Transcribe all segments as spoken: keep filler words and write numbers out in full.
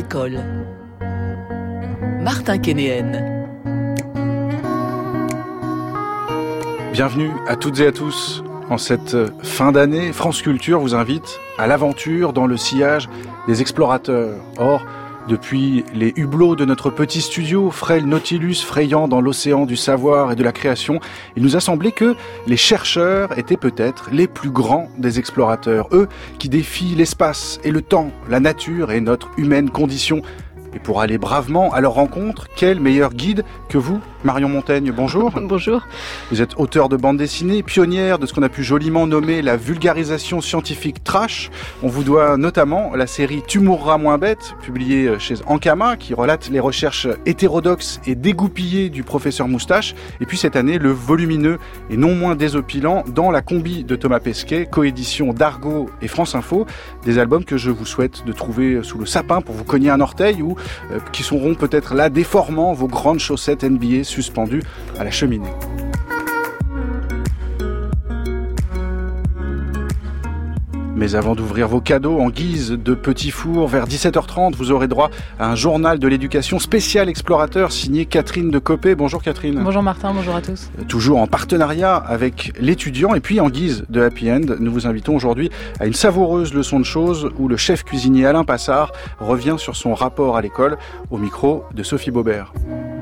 l'école. Martin Kénéen. Bienvenue à toutes et à tous. En cette fin d'année, France Culture vous invite à l'aventure dans le sillage des explorateurs. Or, depuis les hublots de notre petit studio, frêle Nautilus frayant dans l'océan du savoir et de la création, il nous a semblé que les chercheurs étaient peut-être les plus grands des explorateurs. Eux qui défient l'espace et le temps, la nature et notre humaine condition. Et pour aller bravement à leur rencontre, quel meilleur guide que vous, Marion Montaigne, bonjour. Bonjour. Vous êtes auteur de bande dessinée, pionnière de ce qu'on a pu joliment nommer la vulgarisation scientifique trash. On vous doit notamment la série Tu mourras moins bête, publiée chez Ankama, qui relate les recherches hétérodoxes et dégoupillées du professeur Moustache. Et puis cette année, le volumineux et non moins désopilant Dans la combi de Thomas Pesquet, coédition d'Argo et France Info. Des albums que je vous souhaite de trouver sous le sapin pour vous cogner un orteil ou euh, qui seront peut-être là déformant vos grandes chaussettes N B A suspendues à la cheminée. Mais avant d'ouvrir vos cadeaux en guise de petit four, vers dix-sept heures trente, vous aurez droit à un journal de l'éducation spécial explorateur signé Catherine de Copé. Bonjour Catherine. Bonjour Martin, bonjour à tous. Toujours en partenariat avec l'étudiant. Et puis en guise de happy end, nous vous invitons aujourd'hui à une savoureuse leçon de choses où le chef cuisinier Alain Passard revient sur son rapport à l'école au micro de Sophie Baubert.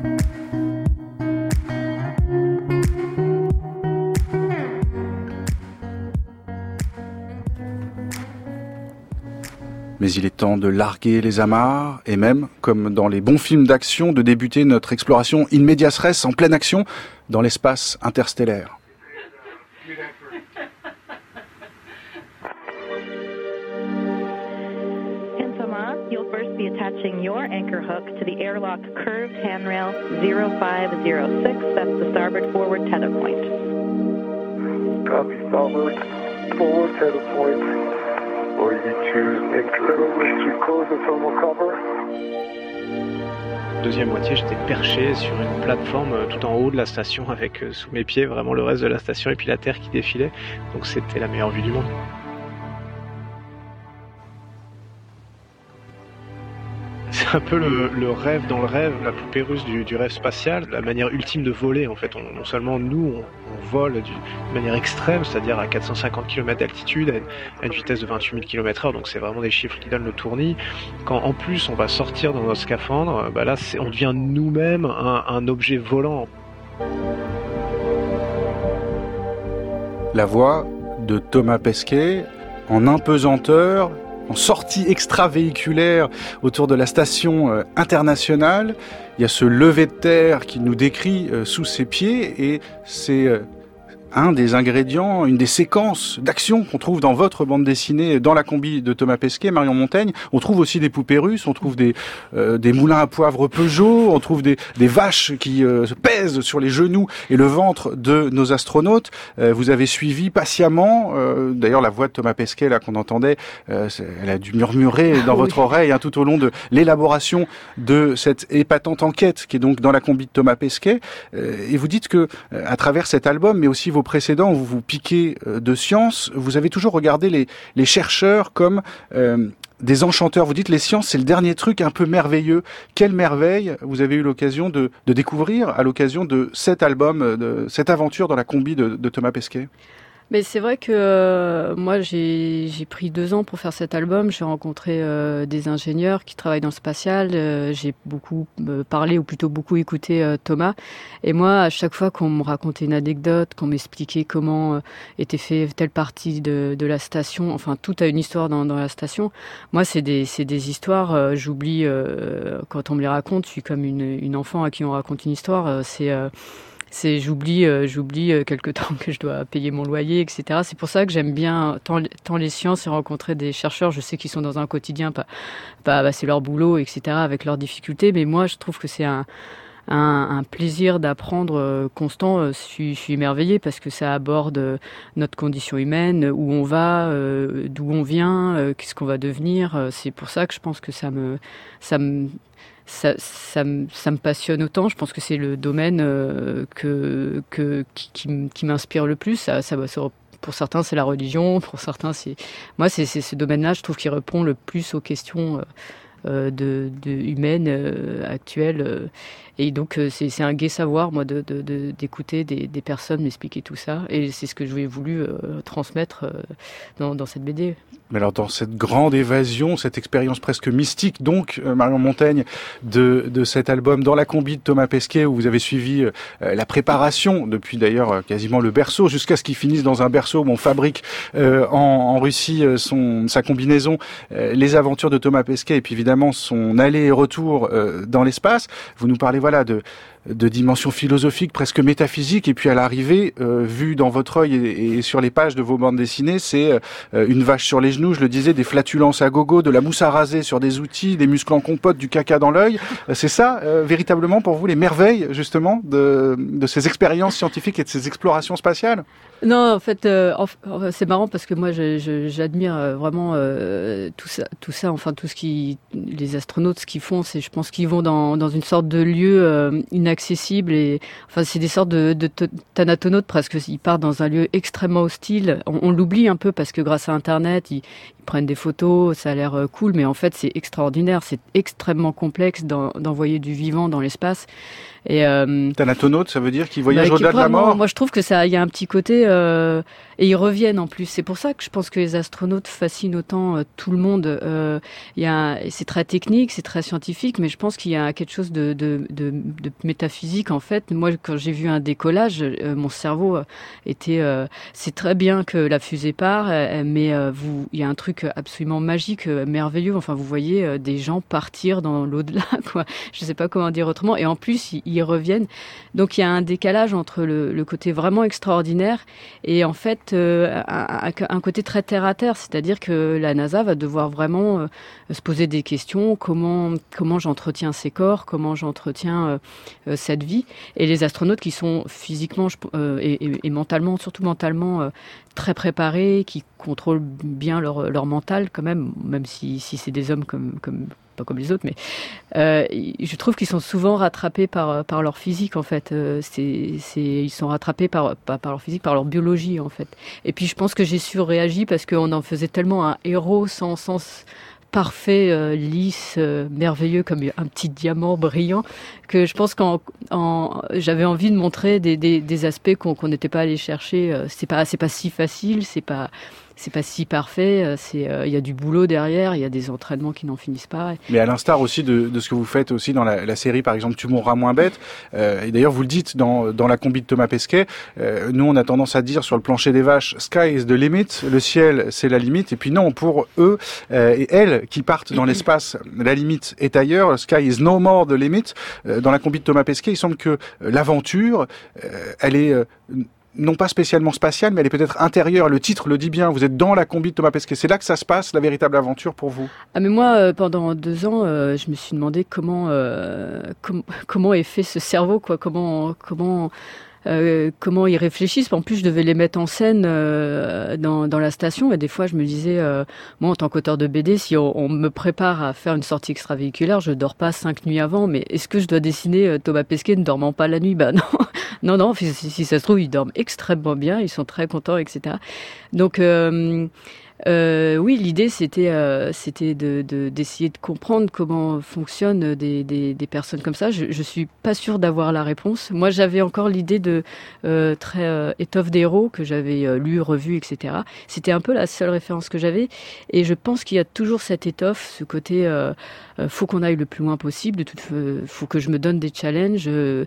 Mais il est temps de larguer les amarres et même, comme dans les bons films d'action, de débuter notre exploration in medias res en pleine action dans l'espace interstellaire. In Thomas, you'll first be attaching your anchor hook to the airlock curved handrail zero five zero six. That's the starboard forward tether point. Copy, starboard forward tether point. Or you choose anchor to close the thermal cover. Deuxième moitié, j'étais perché sur une plateforme tout en haut de la station avec euh, sous mes pieds vraiment le reste de la station et puis la terre qui défilait. Donc c'était la meilleure vue du monde. C'est un peu le, le rêve dans le rêve, la poupée russe du, du rêve spatial, la manière ultime de voler en fait. On, non seulement nous, on, on vole du, de manière extrême, c'est-à-dire à quatre cent cinquante kilomètres d'altitude, à une, à une vitesse de vingt-huit mille kilomètres heure, donc c'est vraiment des chiffres qui donnent le tournis. Quand en plus on va sortir dans notre scaphandre, bah là c'est, on devient nous-mêmes un, un objet volant. La voix de Thomas Pesquet en impesanteur, en sortie extravéhiculaire autour de la station euh, internationale. Il y a ce lever de terre qui nous décrit euh, sous ses pieds et c'est euh, un des ingrédients, une des séquences d'action qu'on trouve dans votre bande dessinée Dans la combi de Thomas Pesquet, Marion Montaigne. On trouve aussi des poupées russes, on trouve des, euh, des moulins à poivre Peugeot, on trouve des, des vaches qui euh, se pèsent sur les genoux et le ventre de nos astronautes. Euh, vous avez suivi patiemment, euh, d'ailleurs la voix de Thomas Pesquet là qu'on entendait, euh, elle a dû murmurer dans oui. votre oreille hein, tout au long de l'élaboration de cette épatante enquête qui est donc Dans la combi de Thomas Pesquet. Euh, et vous dites que euh, à travers cet album, mais aussi vos précédents où vous vous piquez de science, vous avez toujours regardé les, les chercheurs comme euh, des enchanteurs. Vous dites les sciences, c'est le dernier truc un peu merveilleux. Quelle merveille vous avez eu l'occasion de, de découvrir à l'occasion de cet album, de cette aventure dans la combi de, de Thomas Pesquet? Mais c'est vrai que euh, moi j'ai j'ai pris deux ans pour faire cet album. J'ai rencontré euh, des ingénieurs qui travaillent dans le spatial. Euh, j'ai beaucoup euh, parlé ou plutôt beaucoup écouté euh, Thomas. Et moi, à chaque fois qu'on me racontait une anecdote, qu'on m'expliquait comment euh, était fait telle partie de de la station, enfin tout a une histoire dans dans la station. Moi, c'est des c'est des histoires. Euh, j'oublie euh, quand on me les raconte. Je suis comme une une enfant à qui on raconte une histoire. Euh, c'est euh, C'est, j'oublie, euh, j'oublie euh, quelque temps que je dois payer mon loyer, et cetera. C'est pour ça que j'aime bien tant, tant les sciences et rencontrer des chercheurs. Je sais qu'ils sont dans un quotidien, pas, pas, bah, c'est leur boulot, et cetera. Avec leurs difficultés. Mais moi, je trouve que c'est un, un, un plaisir d'apprendre euh, constant. Euh, je, suis, je suis émerveillée parce que ça aborde euh, notre condition humaine, où on va, euh, d'où on vient, euh, qu'est-ce qu'on va devenir. Euh, c'est pour ça que je pense que ça me, ça me Ça, ça, ça me passionne autant. Je pense que c'est le domaine euh, que, que, qui, qui, qui m'inspire le plus. Ça, ça, pour certains, c'est la religion. Pour certains, c'est... Moi, c'est, c'est ce domaine-là, je trouve, qui répond le plus aux questions euh, de, de humaine euh, actuelle. Euh, et donc euh, c'est, c'est un gai savoir, moi, de, de, de, d'écouter des, des personnes m'expliquer tout ça. Et c'est ce que j'ai voulu euh, transmettre euh, dans, dans cette B D. Mais alors dans cette grande évasion, cette expérience presque mystique, donc euh, Marion Montaigne, de, de cet album Dans la combi de Thomas Pesquet, où vous avez suivi euh, la préparation depuis d'ailleurs euh, quasiment le berceau, jusqu'à ce qu'il finisse dans un berceau où on fabrique euh, en, en Russie euh, son sa combinaison, euh, les aventures de Thomas Pesquet, et puis évidemment son aller et retour euh, dans l'espace. Vous nous parlez voilà de de dimension philosophique, presque métaphysique, et puis à l'arrivée, euh, vu dans votre œil et, et sur les pages de vos bandes dessinées, c'est euh, une vache sur les genoux, je le disais, des flatulences à gogo, de la mousse à raser sur des outils, des muscles en compote, du caca dans l'œil. Euh, c'est ça, euh, véritablement, pour vous, les merveilles, justement, de, de ces expériences scientifiques et de ces explorations spatiales ? Non, en fait, euh, c'est marrant parce que moi, je, je, j'admire vraiment euh, tout ça, tout ça, enfin tout ce qui, les astronautes, ce qu'ils font, c'est, je pense qu'ils vont dans, dans une sorte de lieu euh, inaccessible et, enfin, c'est des sortes de, de thanatonautes presque. Ils partent dans un lieu extrêmement hostile. On, on l'oublie un peu parce que grâce à Internet, ils, ils prennent des photos, ça a l'air cool, mais en fait, c'est extraordinaire, c'est extrêmement complexe d'en, d'envoyer du vivant dans l'espace. Et euh, Thanatonaute, ça veut dire qu'ils voyagent bah, au-delà de la mort. Moi, je trouve que ça, il y a un petit côté euh, et ils reviennent en plus. C'est pour ça que je pense que les astronautes fascinent autant euh, tout le monde. Euh, il y a, c'est très technique, c'est très scientifique, mais je pense qu'il y a quelque chose de, de, de, de métaphysique en fait. Moi, quand j'ai vu un décollage, euh, mon cerveau était. Euh, c'est très bien que la fusée part, euh, mais euh, vous, il y a un truc absolument magique, euh, merveilleux. Enfin, vous voyez euh, des gens partir dans l'au-delà, quoi. Je sais pas comment dire autrement. Et en plus, ils, ils reviennent. Donc il y a un décalage entre le, le côté vraiment extraordinaire et en fait euh, un, un côté très terre à terre, c'est-à-dire que la NASA va devoir vraiment euh, se poser des questions, comment comment j'entretiens ces corps, comment j'entretiens euh, cette vie, et les astronautes qui sont physiquement euh, et, et, et mentalement, surtout mentalement euh, très préparés, qui contrôlent bien leur leur mental quand même, même si si c'est des hommes comme comme pas comme les autres, mais euh, je trouve qu'ils sont souvent rattrapés par par leur physique en fait. Euh, c'est c'est ils sont rattrapés par pas par leur physique, par leur biologie en fait. Et puis je pense que j'ai surréagi parce qu'on en faisait tellement un héros sans sens parfait, euh, lisse, euh, merveilleux, comme un petit diamant brillant, que je pense qu'en en, j'avais envie de montrer des des, des aspects qu'on qu'on n'était pas allé chercher. Euh, c'est pas c'est pas si facile, c'est pas c'est pas si parfait, c'est il euh, y a du boulot derrière, il y a des entraînements qui n'en finissent pas. Mais à l'instar aussi de, de ce que vous faites aussi dans la, la série, par exemple, Tu mourras moins bête, euh, et d'ailleurs vous le dites dans, dans la combi de Thomas Pesquet, euh, nous on a tendance à dire sur le plancher des vaches, sky is the limit, le ciel c'est la limite, et puis non, pour eux euh, et elles qui partent dans l'espace, la limite est ailleurs, sky is no more the limit. Euh, dans la combi de Thomas Pesquet, il semble que l'aventure, euh, elle est... Euh, non pas spécialement spatiale, mais elle est peut-être intérieure. Le titre le dit bien, vous êtes dans la combi de Thomas Pesquet. C'est là que ça se passe, la véritable aventure pour vous. Ah mais moi, euh, pendant deux ans, euh, je me suis demandé comment euh, com- comment est fait ce cerveau, quoi. Comment comment Euh, comment ils réfléchissent. En plus, je devais les mettre en scène euh, dans, dans la station, et des fois, je me disais, euh, moi, en tant qu'auteur de B D, si on, on me prépare à faire une sortie extravéhiculaire, je dors pas cinq nuits avant, mais est-ce que je dois dessiner euh, Thomas Pesquet ne dormant pas la nuit? Bah non, non, non. Si, si ça se trouve, ils dorment extrêmement bien, ils sont très contents, et cetera. Donc euh, Euh, oui, l'idée c'était euh, c'était de, de d'essayer de comprendre comment fonctionnent des des, des personnes comme ça. Je, je suis pas sûre d'avoir la réponse. Moi, j'avais encore l'idée de euh, très euh, étoffe des héros que j'avais euh, lu, revu, et cetera. C'était un peu la seule référence que j'avais, et je pense qu'il y a toujours cette étoffe, ce côté euh, euh, faut qu'on aille le plus loin possible. De toute, euh, faut que je me donne des challenges. Euh,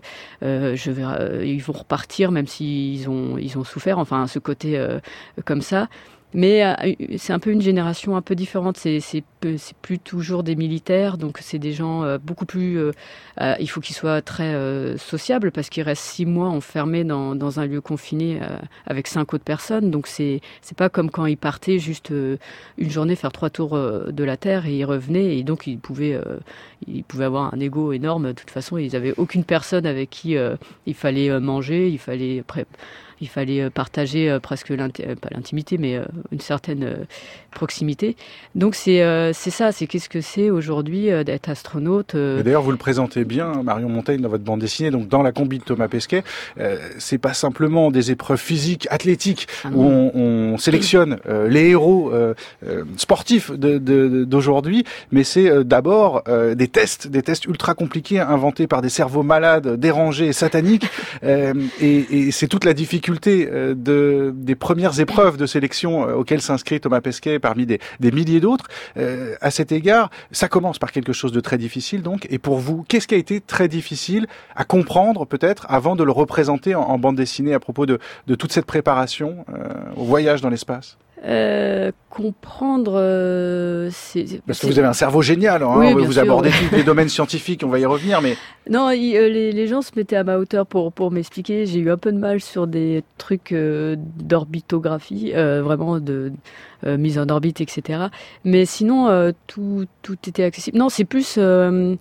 je vais, euh, ils vont repartir même s'ils ont ils ont souffert. Enfin, ce côté euh, comme ça. Mais euh, c'est un peu une génération un peu différente. C'est, c'est, c'est plus toujours des militaires, donc c'est des gens euh, beaucoup plus. Euh, euh, il faut qu'ils soient très euh, sociables parce qu'ils restent six mois enfermés dans, dans un lieu confiné euh, avec cinq autres personnes. Donc c'est, c'est pas comme quand ils partaient juste euh, une journée faire trois tours euh, de la Terre et ils revenaient, et donc ils pouvaient, euh, ils pouvaient avoir un ego énorme. De toute façon, ils avaient aucune personne avec qui euh, il fallait manger, il fallait pré- Il fallait partager presque l'inti- pas l'intimité, mais une certaine proximité. Donc c'est c'est ça, c'est qu'est-ce que c'est aujourd'hui euh, d'être astronaute. Euh... Et d'ailleurs, vous le présentez bien, Marion Montaigne, dans votre bande dessinée, donc dans la combi de Thomas Pesquet. Euh, c'est pas simplement des épreuves physiques, athlétiques, ah où on, on sélectionne euh, les héros euh, euh, sportifs de, de, d'aujourd'hui, mais c'est euh, d'abord euh, des tests, des tests ultra compliqués inventés par des cerveaux malades, dérangés et sataniques. euh, et, et c'est toute la difficulté euh, de, des premières épreuves de sélection euh, auxquelles s'inscrit Thomas Pesquet parmi des, des milliers d'autres. Euh, à cet égard, ça commence par quelque chose de très difficile donc. Et pour vous, qu'est-ce qui a été très difficile à comprendre peut-être avant de le représenter en, en bande dessinée à propos de, de toute cette préparation euh, au voyage dans l'espace? Euh, comprendre, euh, c'est parce que c'est... vous avez un cerveau génial, hein, oui, vous sûr, abordez ouais. tous les domaines scientifiques, on va y revenir, mais non, il, euh, les, les gens se mettaient à ma hauteur pour pour m'expliquer. J'ai eu un peu de mal sur des trucs euh, d'orbitographie, euh, vraiment de euh, mise en orbite, et cetera. Mais sinon, euh, tout tout était accessible. Non, c'est plus euh,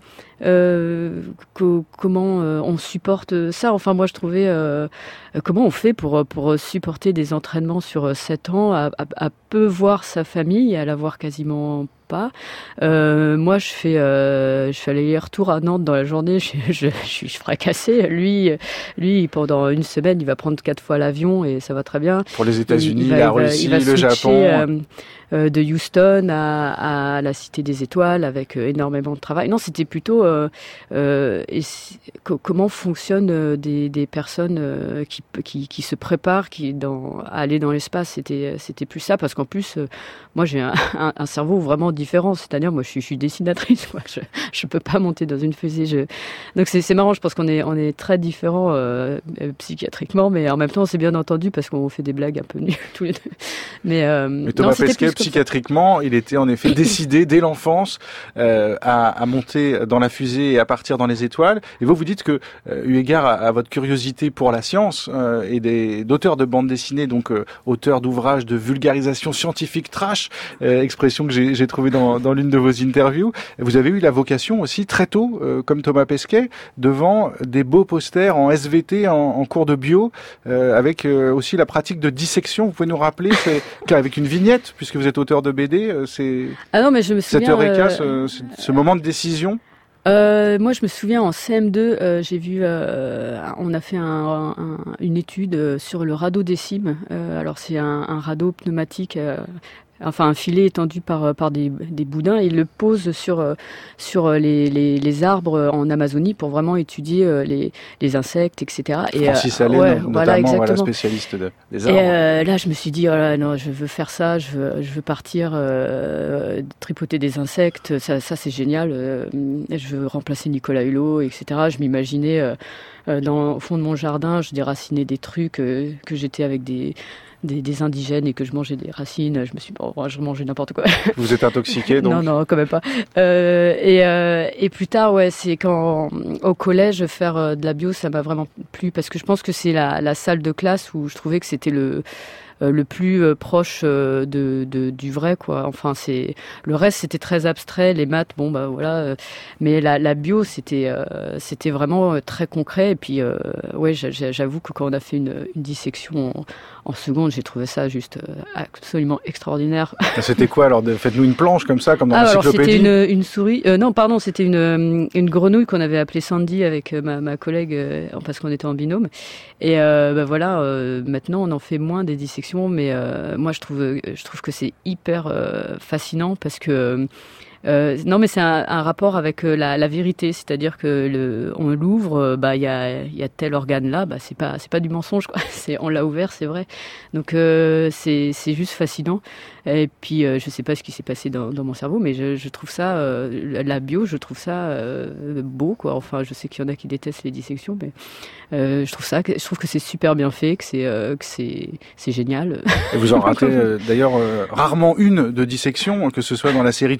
euh, que, comment euh, on supporte ça. Enfin, moi, je trouvais euh, comment on fait pour pour supporter des entraînements sur sept ans, à, à, à peu voir sa famille, à la voir quasiment pas. Euh, moi, je fais, euh, je fais aller-retour à Nantes dans la journée. Je, je, je suis fracassée. Lui, lui, pendant une semaine, il va prendre quatre fois l'avion et ça va très bien. Pour les États-Unis, il, il va, la Russie, il va, il va le switcher, Japon. Euh, euh, de Houston à, à la Cité des Étoiles avec euh, énormément de travail. Non, c'était plutôt euh, euh, et co- comment fonctionnent euh, des, des personnes euh, qui, qui, qui se préparent, qui dans, à aller dans l'espace. C'était, c'était plus ça parce qu'en plus, euh, moi, j'ai un, un, un cerveau vraiment différent. C'est-à-dire, moi, je suis, je suis dessinatrice. Moi, je, je peux pas monter dans une fusée. Je... Donc, c'est, c'est marrant. Je pense qu'on est, on est très différents euh, psychiatriquement, mais en même temps, on s'est bien entendu parce qu'on fait des blagues un peu nulles tous les deux. Mais, euh, mais Thomas non, Pesquet, psychiatriquement, il était en effet décidé dès l'enfance euh, à, à monter dans la fusée et à partir dans les étoiles. Et vous, vous dites que, euh, eu égard à, à votre curiosité pour la science euh, et des, d'auteurs de bande dessinée, donc euh, auteurs d'ouvrages de vulgarisation scientifique trash, euh, expression que j'ai, j'ai trouvée dans, dans l'une de vos interviews, vous avez eu la vocation aussi très tôt, euh, comme Thomas Pesquet, devant des beaux posters en S V T, en, en cours de bio, euh, avec euh, aussi la pratique de dissection. Vous pouvez nous rappeler, c'est avec une vignette, puisque vous êtes auteur de B D, c'est ah non, mais je me souviens, cette eureka, euh, ce, ce moment de décision. Euh, moi, je me souviens en C M deux, euh, j'ai vu, euh, on a fait un, un, une étude sur le radeau des cimes. Euh, alors, c'est un, un radeau pneumatique. Euh, Enfin, un filet étendu par par des, des boudins, et il le pose sur sur les, les, les arbres en Amazonie pour vraiment étudier les, les insectes, et cetera. Et Francis Allen, ouais, notamment, voilà, voilà, spécialiste de, des arbres. Et euh, là, je me suis dit, oh là, non, je veux faire ça, je veux, je veux partir euh, tripoter des insectes, ça, ça c'est génial. Euh, je veux remplacer Nicolas Hulot, et cetera. Je m'imaginais euh, dans au fond de mon jardin, je déracinais des trucs, euh, que j'étais avec des Des, des indigènes et que je mangeais des racines. Je me suis dit, bon, je mangeais n'importe quoi. Vous êtes intoxiqué, donc? Non, non, quand même pas. Euh, et, euh, et plus tard, ouais, c'est quand, au collège, faire de la bio, ça m'a vraiment plu parce que je pense que c'est la, la salle de classe où je trouvais que c'était le, le plus proche de, de, du vrai, quoi. Enfin, c'est, le reste, c'était très abstrait. Les maths, bon, bah, voilà. Mais la, la bio, c'était, euh, c'était vraiment très concret. Et puis, euh, ouais, j'avoue que quand on a fait une, une dissection en, en seconde, j'ai trouvé ça juste absolument extraordinaire. C'était quoi, alors? Faites-nous une planche comme ça, comme dans ah, l'encyclopédie. Alors, c'était une, une souris. Euh, non, pardon, c'était une, une grenouille qu'on avait appelée Sandy avec ma, ma collègue, euh, parce qu'on était en binôme. Et euh, bah, voilà, euh, maintenant, on en fait moins des dissections, mais euh, moi, je trouve, je trouve que c'est hyper euh, fascinant parce que Euh, non, mais c'est un, un rapport avec euh, la, la vérité, c'est-à-dire que le, on l'ouvre, bah il y a, y a tel organe là, bah c'est pas, c'est pas du mensonge, quoi. C'est, on l'a ouvert, c'est vrai. Donc euh, c'est, c'est juste fascinant. Et puis euh, je sais pas ce qui s'est passé dans, dans mon cerveau, mais je, je trouve ça, euh, la bio, je trouve ça euh, beau, quoi. Enfin, je sais qu'il y en a qui détestent les dissections, mais euh, je trouve ça, je trouve que c'est super bien fait, que c'est, euh, que c'est, c'est génial. Et vous en ratez euh, d'ailleurs euh, rarement une de dissection, que ce soit dans la série Tumour à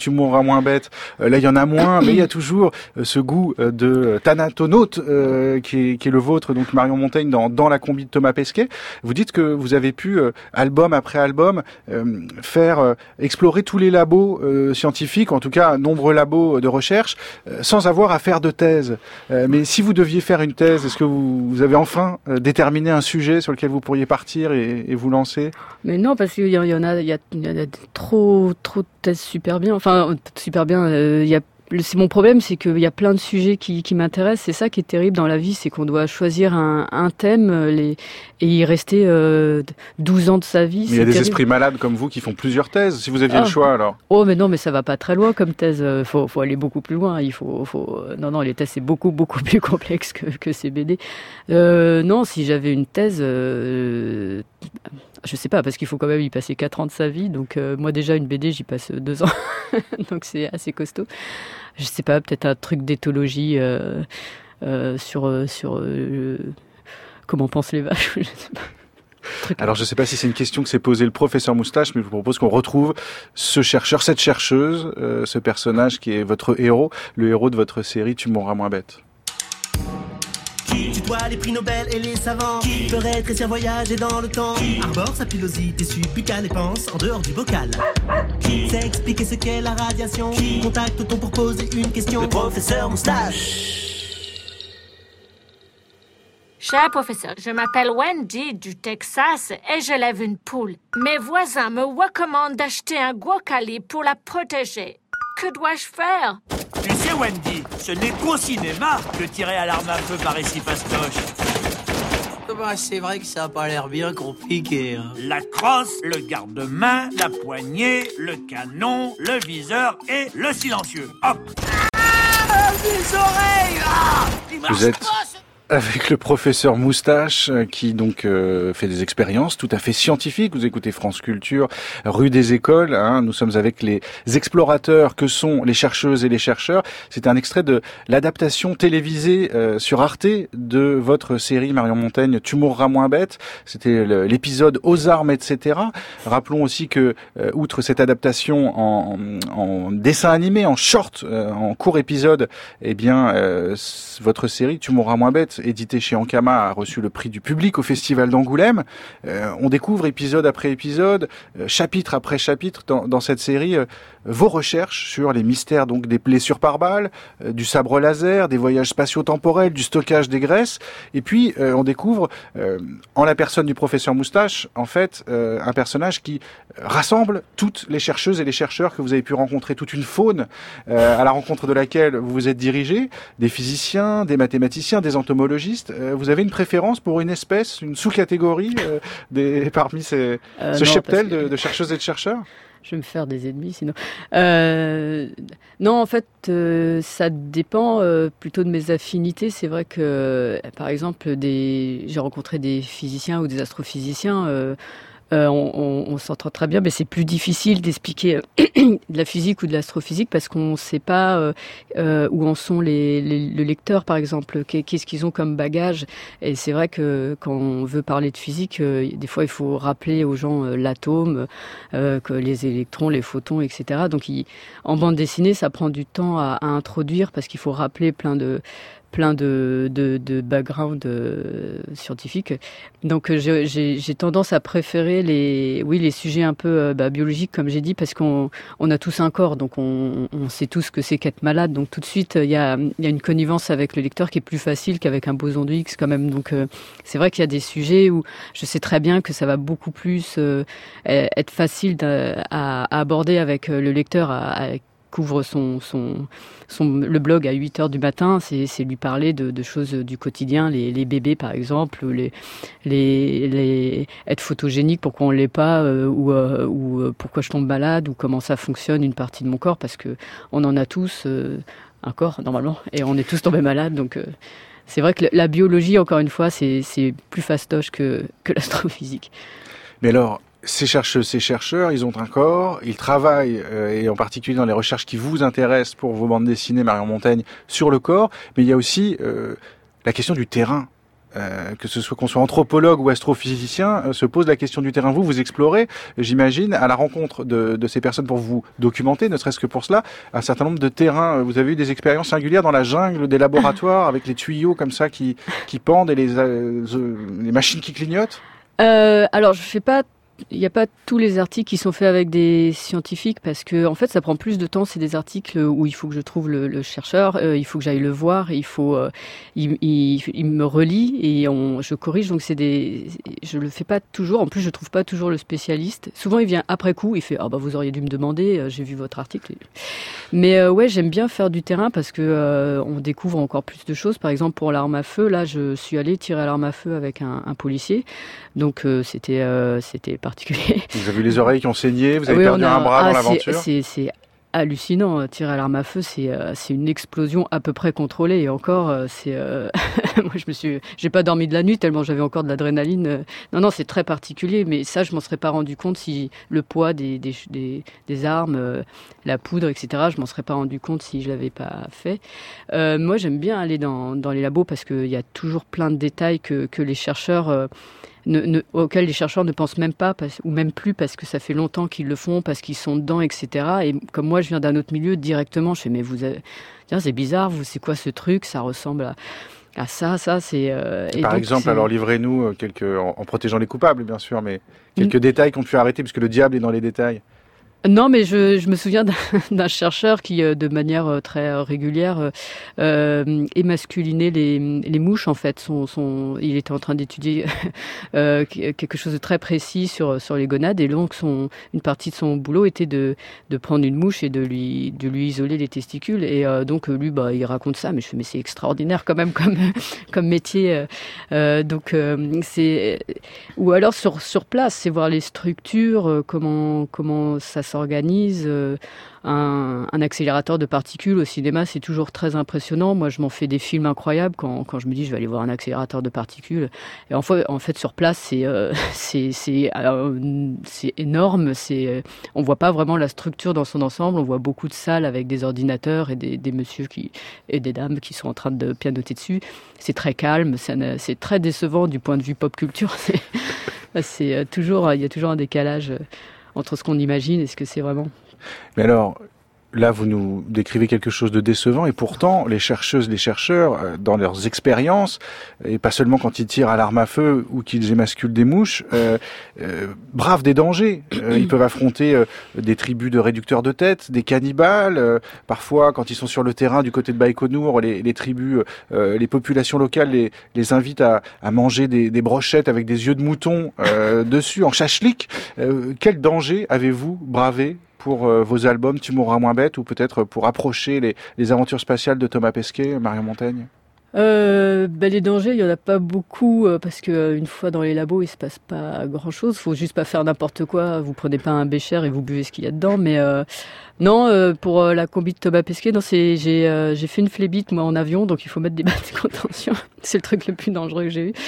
moins bête. Euh, là, il y en a moins, mais il y a toujours euh, ce goût euh, de thanatonaute euh, qui, est, qui est le vôtre, donc Marion Montaigne, dans, dans la combi de Thomas Pesquet. Vous dites que vous avez pu, euh, album après album, euh, faire euh, explorer tous les labos euh, scientifiques, en tout cas nombreux labos de recherche, euh, sans avoir à faire de thèse. Euh, mais si vous deviez faire une thèse, est-ce que vous, vous avez enfin euh, déterminé un sujet sur lequel vous pourriez partir et, et vous lancer? Mais non, parce qu'il y en a, il y a, il y a trop, trop de thèses super bien. Enfin, super bien. Euh, il y a, c'est mon problème, c'est qu'il y a plein de sujets qui, qui m'intéressent. C'est ça qui est terrible dans la vie, c'est qu'on doit choisir un, un thème les, et y rester euh, douze ans de sa vie. Mais il y a des terrible. esprits malades comme vous qui font plusieurs thèses. Si vous aviez ah. le choix, alors. Oh, mais non, mais ça va pas très loin comme thèse. Faut, faut aller beaucoup plus loin. Il faut, faut. Non, non, les thèses c'est beaucoup, beaucoup plus complexe que, que ces B D. Euh, non, si j'avais une thèse. Euh... Je sais pas, parce qu'il faut quand même y passer quatre ans de sa vie. Donc, euh, moi, déjà, une B D, j'y passe deux ans. Donc, c'est assez costaud. Je sais pas, peut-être un truc d'éthologie euh, euh, sur, euh, sur euh, comment pensent les vaches. Je sais pas. Truc Alors, je sais pas si c'est une question que s'est posée le professeur Moustache, mais je vous propose qu'on retrouve ce chercheur, cette chercheuse, euh, ce personnage qui est votre héros, le héros de votre série Tu mourras moins bête. Qui tutoie les prix Nobel et les savants, qui peut rétrécir, voyager dans le temps, arbore sa pilosité subbuccale et pense en dehors du bocal, qui sait expliquer ce qu'est la radiation, qui contacte-t-on pour poser une question? Le professeur Moustache. Cher professeur, je m'appelle Wendy du Texas et j'élève une poule. Mes voisins me recommandent d'acheter un guacali pour la protéger. Que dois-je faire? Tu sais, Wendy, ce n'est qu'au cinéma que tirer à l'arme à feu par ici fastoche. Bah, c'est vrai que ça a pas l'air bien compliqué. Hein. La crosse, le garde-main, la poignée, le canon, le viseur et le silencieux. Hop! Ah, mes oreilles! Ah, Vous êtes avec le professeur Moustache qui donc euh, fait des expériences tout à fait scientifiques. Vous écoutez France Culture, rue des Écoles. Hein, nous sommes avec les explorateurs que sont les chercheuses et les chercheurs. C'est un extrait de l'adaptation télévisée euh, sur Arte de votre série Marion Montaigne, Tu mourras moins bête. C'était l'épisode Aux armes, et cetera. Rappelons aussi que, euh, outre cette adaptation en, en dessin animé, en short, euh, en court épisode, eh bien, euh, votre série Tu mourras moins bête, édité chez Ankama, a reçu le prix du public au Festival d'Angoulême. Euh, on découvre épisode après épisode, euh, chapitre après chapitre dans, dans cette série, euh, vos recherches sur les mystères donc des blessures par balle, euh, du sabre laser, des voyages spatio-temporels, du stockage des graisses. Et puis euh, on découvre, euh, en la personne du professeur Moustache, en fait, euh, un personnage qui rassemble toutes les chercheuses et les chercheurs que vous avez pu rencontrer, toute une faune euh, à la rencontre de laquelle vous vous êtes dirigé, des physiciens, des mathématiciens, des entomologistes. Vous avez une préférence pour une espèce, une sous-catégorie euh, des, parmi ces, euh, ce non, cheptel que... de, de chercheuses et de chercheurs? Je vais me faire des ennemis sinon. Euh, non, en fait, euh, ça dépend euh, plutôt de mes affinités. C'est vrai que, euh, par exemple, des... j'ai rencontré des physiciens ou des astrophysiciens. Euh, Euh, on, on, on s'entend très bien, mais c'est plus difficile d'expliquer de la physique ou de l'astrophysique parce qu'on ne sait pas euh, euh, où en sont les, les, le lecteur, par exemple, qu'est-ce qu'ils ont comme bagage. Et c'est vrai que quand on veut parler de physique, euh, des fois il faut rappeler aux gens euh, l'atome, euh, que les électrons, les photons, et cetera. Donc il, en bande dessinée, ça prend du temps à, à introduire parce qu'il faut rappeler plein de plein de, de, de background euh, scientifique. Donc j'ai, j'ai tendance à préférer les, oui, les sujets un peu euh, bah, biologiques, comme j'ai dit, parce qu'on on a tous un corps, donc on, on sait tous ce que c'est qu'être malade. Donc tout de suite, il y a, y a une connivence avec le lecteur qui est plus facile qu'avec un boson de Higgs quand même. Donc euh, c'est vrai qu'il y a des sujets où je sais très bien que ça va beaucoup plus euh, être facile à, à aborder avec le lecteur, à, à couvre son, son, son, le blog à huit heures du matin, c'est, c'est lui parler de, de choses du quotidien, les, les bébés par exemple, les, les, les, être photogénique, pourquoi on ne l'est pas, euh, ou, euh, ou euh, pourquoi je tombe malade, ou comment ça fonctionne une partie de mon corps, parce que on en a tous euh, un corps normalement, et on est tous tombés malades, donc euh, c'est vrai que la biologie, encore une fois, c'est, c'est plus fastoche que, que l'astrophysique. Mais alors, ces chercheuses, ces chercheurs, ils ont un corps, ils travaillent, euh, et en particulier dans les recherches qui vous intéressent pour vos bandes dessinées, Marion Montaigne, sur le corps, mais il y a aussi euh, la question du terrain. euh, que ce soit qu'on soit anthropologue ou astrophysicien, euh, se pose la question du terrain. Vous, vous explorez, j'imagine, à la rencontre de, de ces personnes pour vous documenter, ne serait-ce que pour cela, un certain nombre de terrains. Vous avez eu des expériences singulières dans la jungle des laboratoires avec les tuyaux comme ça qui, qui pendent et les, euh, les machines qui clignotent? euh, Alors, je fais pas Il n'y a pas tous les articles qui sont faits avec des scientifiques parce que en fait ça prend plus de temps. C'est des articles où il faut que je trouve le, le chercheur, euh, il faut que j'aille le voir, il faut, euh, il, il, il me relie et on, je corrige. Donc c'est des, je le fais pas toujours. En plus je trouve pas toujours le spécialiste. Souvent il vient après coup, il fait ah bah vous auriez dû me demander, j'ai vu votre article. Mais euh, ouais j'aime bien faire du terrain parce que euh, on découvre encore plus de choses. Par exemple pour l'arme à feu, là je suis allée tirer à l'arme à feu avec un, un policier. Donc euh, c'était euh, c'était particulier. Vous avez eu les oreilles qui ont saigné, vous avez oui, perdu a, un bras ah, dans l'aventure. C'est, c'est, c'est hallucinant. Tirer à l'arme à feu, c'est, euh, c'est une explosion à peu près contrôlée. Et encore, euh, c'est, euh... moi je me suis, j'ai pas dormi de la nuit tellement j'avais encore de l'adrénaline. Non, non, c'est très particulier. Mais ça, je m'en serais pas rendu compte si le poids des des des, des armes, euh, la poudre, et cetera. Je m'en serais pas rendu compte si je l'avais pas fait. Euh, moi, j'aime bien aller dans dans les labos parce qu'il y a toujours plein de détails que que les chercheurs euh, Ne, ne, auxquels les chercheurs ne pensent même pas, parce, ou même plus, parce que ça fait longtemps qu'ils le font, parce qu'ils sont dedans, et cetera. Et comme moi, je viens d'un autre milieu, directement, je fais, mais vous avez... Tiens, c'est bizarre, vous, c'est quoi ce truc? Ça ressemble à, à ça, ça, c'est... Euh... Et Par donc, exemple, c'est... alors livrez-nous, quelques, en, en protégeant les coupables, bien sûr, mais quelques mmh. détails qu'on peut arrêter, puisque le diable est dans les détails. Non, mais je, je me souviens d'un, d'un chercheur qui, de manière très régulière, euh, émasculinait les, les mouches. En fait, son, son, il était en train d'étudier euh, quelque chose de très précis sur sur les gonades, et donc son, une partie de son boulot était de de prendre une mouche et de lui de lui isoler les testicules. Et euh, donc lui, bah, il raconte ça, mais je fais, mais c'est extraordinaire quand même comme comme métier. Euh, donc euh, c'est ou alors sur sur place, c'est voir les structures, comment comment ça s'organise. Euh, un, un accélérateur de particules au cinéma, c'est toujours très impressionnant. Moi, je m'en fais des films incroyables quand, quand je me dis je vais aller voir un accélérateur de particules. Et en fait, en fait sur place, c'est, euh, c'est, c'est, alors, c'est énorme. C'est, on voit pas vraiment la structure dans son ensemble. On voit beaucoup de salles avec des ordinateurs et des, des messieurs qui, et des dames qui sont en train de pianoter dessus. C'est très calme. C'est, c'est très décevant du point de vue pop culture. C'est, c'est toujours, il y a toujours un décalage entre ce qu'on imagine et ce que c'est vraiment. Mais alors, là, vous nous décrivez quelque chose de décevant, et pourtant, les chercheuses, les chercheurs, dans leurs expériences, et pas seulement quand ils tirent à l'arme à feu ou qu'ils émasculent des mouches, euh, euh, bravent des dangers. Euh, ils peuvent affronter euh, des tribus de réducteurs de tête, des cannibales. Euh, parfois, quand ils sont sur le terrain du côté de Baïkonour, les, les tribus, euh, les populations locales les, les invitent à, à manger des, des brochettes avec des yeux de mouton euh, dessus, en chachlik. Euh, quel danger avez-vous bravé pour euh, vos albums Tu mourras moins bête, ou peut-être pour approcher les, les aventures spatiales de Thomas Pesquet, Marion Montaigne? Euh, ben les dangers, il y en a pas beaucoup euh, parce que euh, une fois dans les labos, il se passe pas grand-chose. Faut juste pas faire n'importe quoi. Vous prenez pas un bécher et vous buvez ce qu'il y a dedans. Mais euh, non, euh, pour euh, la combi de Thomas Pesquet, non, c'est j'ai euh, j'ai fait une flébite moi en avion, donc il faut mettre des battes de contention. C'est le truc le plus dangereux que j'ai eu.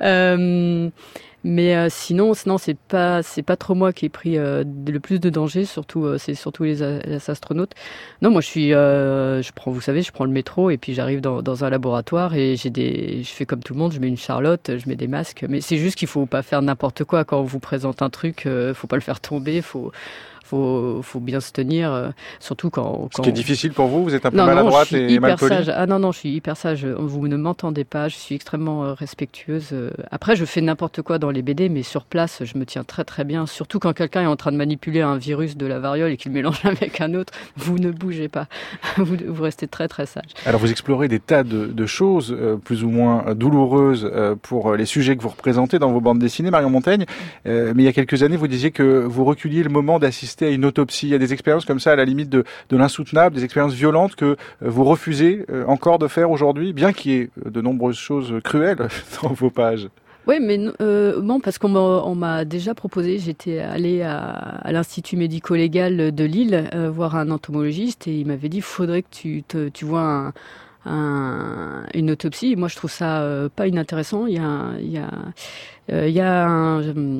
Euh, Mais euh, sinon, sinon c'est pas c'est pas trop moi qui ai pris euh, le plus de danger. Surtout, euh, c'est surtout les, les astronautes. Non, moi je suis, euh, je prends, vous savez, je prends le métro et puis j'arrive dans, dans un laboratoire et j'ai des, je fais comme tout le monde, je mets une charlotte, je mets des masques. Mais c'est juste qu'il faut pas faire n'importe quoi quand on vous présente un truc. Euh, faut pas le faire tomber. Faut Faut, faut bien se tenir, euh, surtout quand, quand... Ce qui est difficile pour vous, vous êtes un peu non, maladroite non, et mal polie. Ah non, non, je suis hyper sage. Vous ne m'entendez pas, je suis extrêmement euh, respectueuse. Après, je fais n'importe quoi dans les B D, mais sur place, je me tiens très très bien. Surtout quand quelqu'un est en train de manipuler un virus de la variole et qu'il le mélange avec un autre, vous ne bougez pas. vous, vous restez très très sage. Alors vous explorez des tas de, de choses euh, plus ou moins douloureuses euh, pour les sujets que vous représentez dans vos bandes dessinées, Marion Montaigne. Euh, mais il y a quelques années, vous disiez que vous reculiez le moment d'assister à une autopsie. Il y a des expériences comme ça à la limite de, de l'insoutenable, des expériences violentes que vous refusez encore de faire aujourd'hui, bien qu'il y ait de nombreuses choses cruelles dans vos pages. Oui, mais euh, non, parce qu'on m'a, on m'a déjà proposé, j'étais allée à, à l'Institut médico-légal de Lille euh, voir un entomologiste et il m'avait dit, faudrait que tu, te, tu vois un, un, une autopsie. Moi, je trouve ça euh, pas inintéressant. Il y a, il y a, euh, il y a un,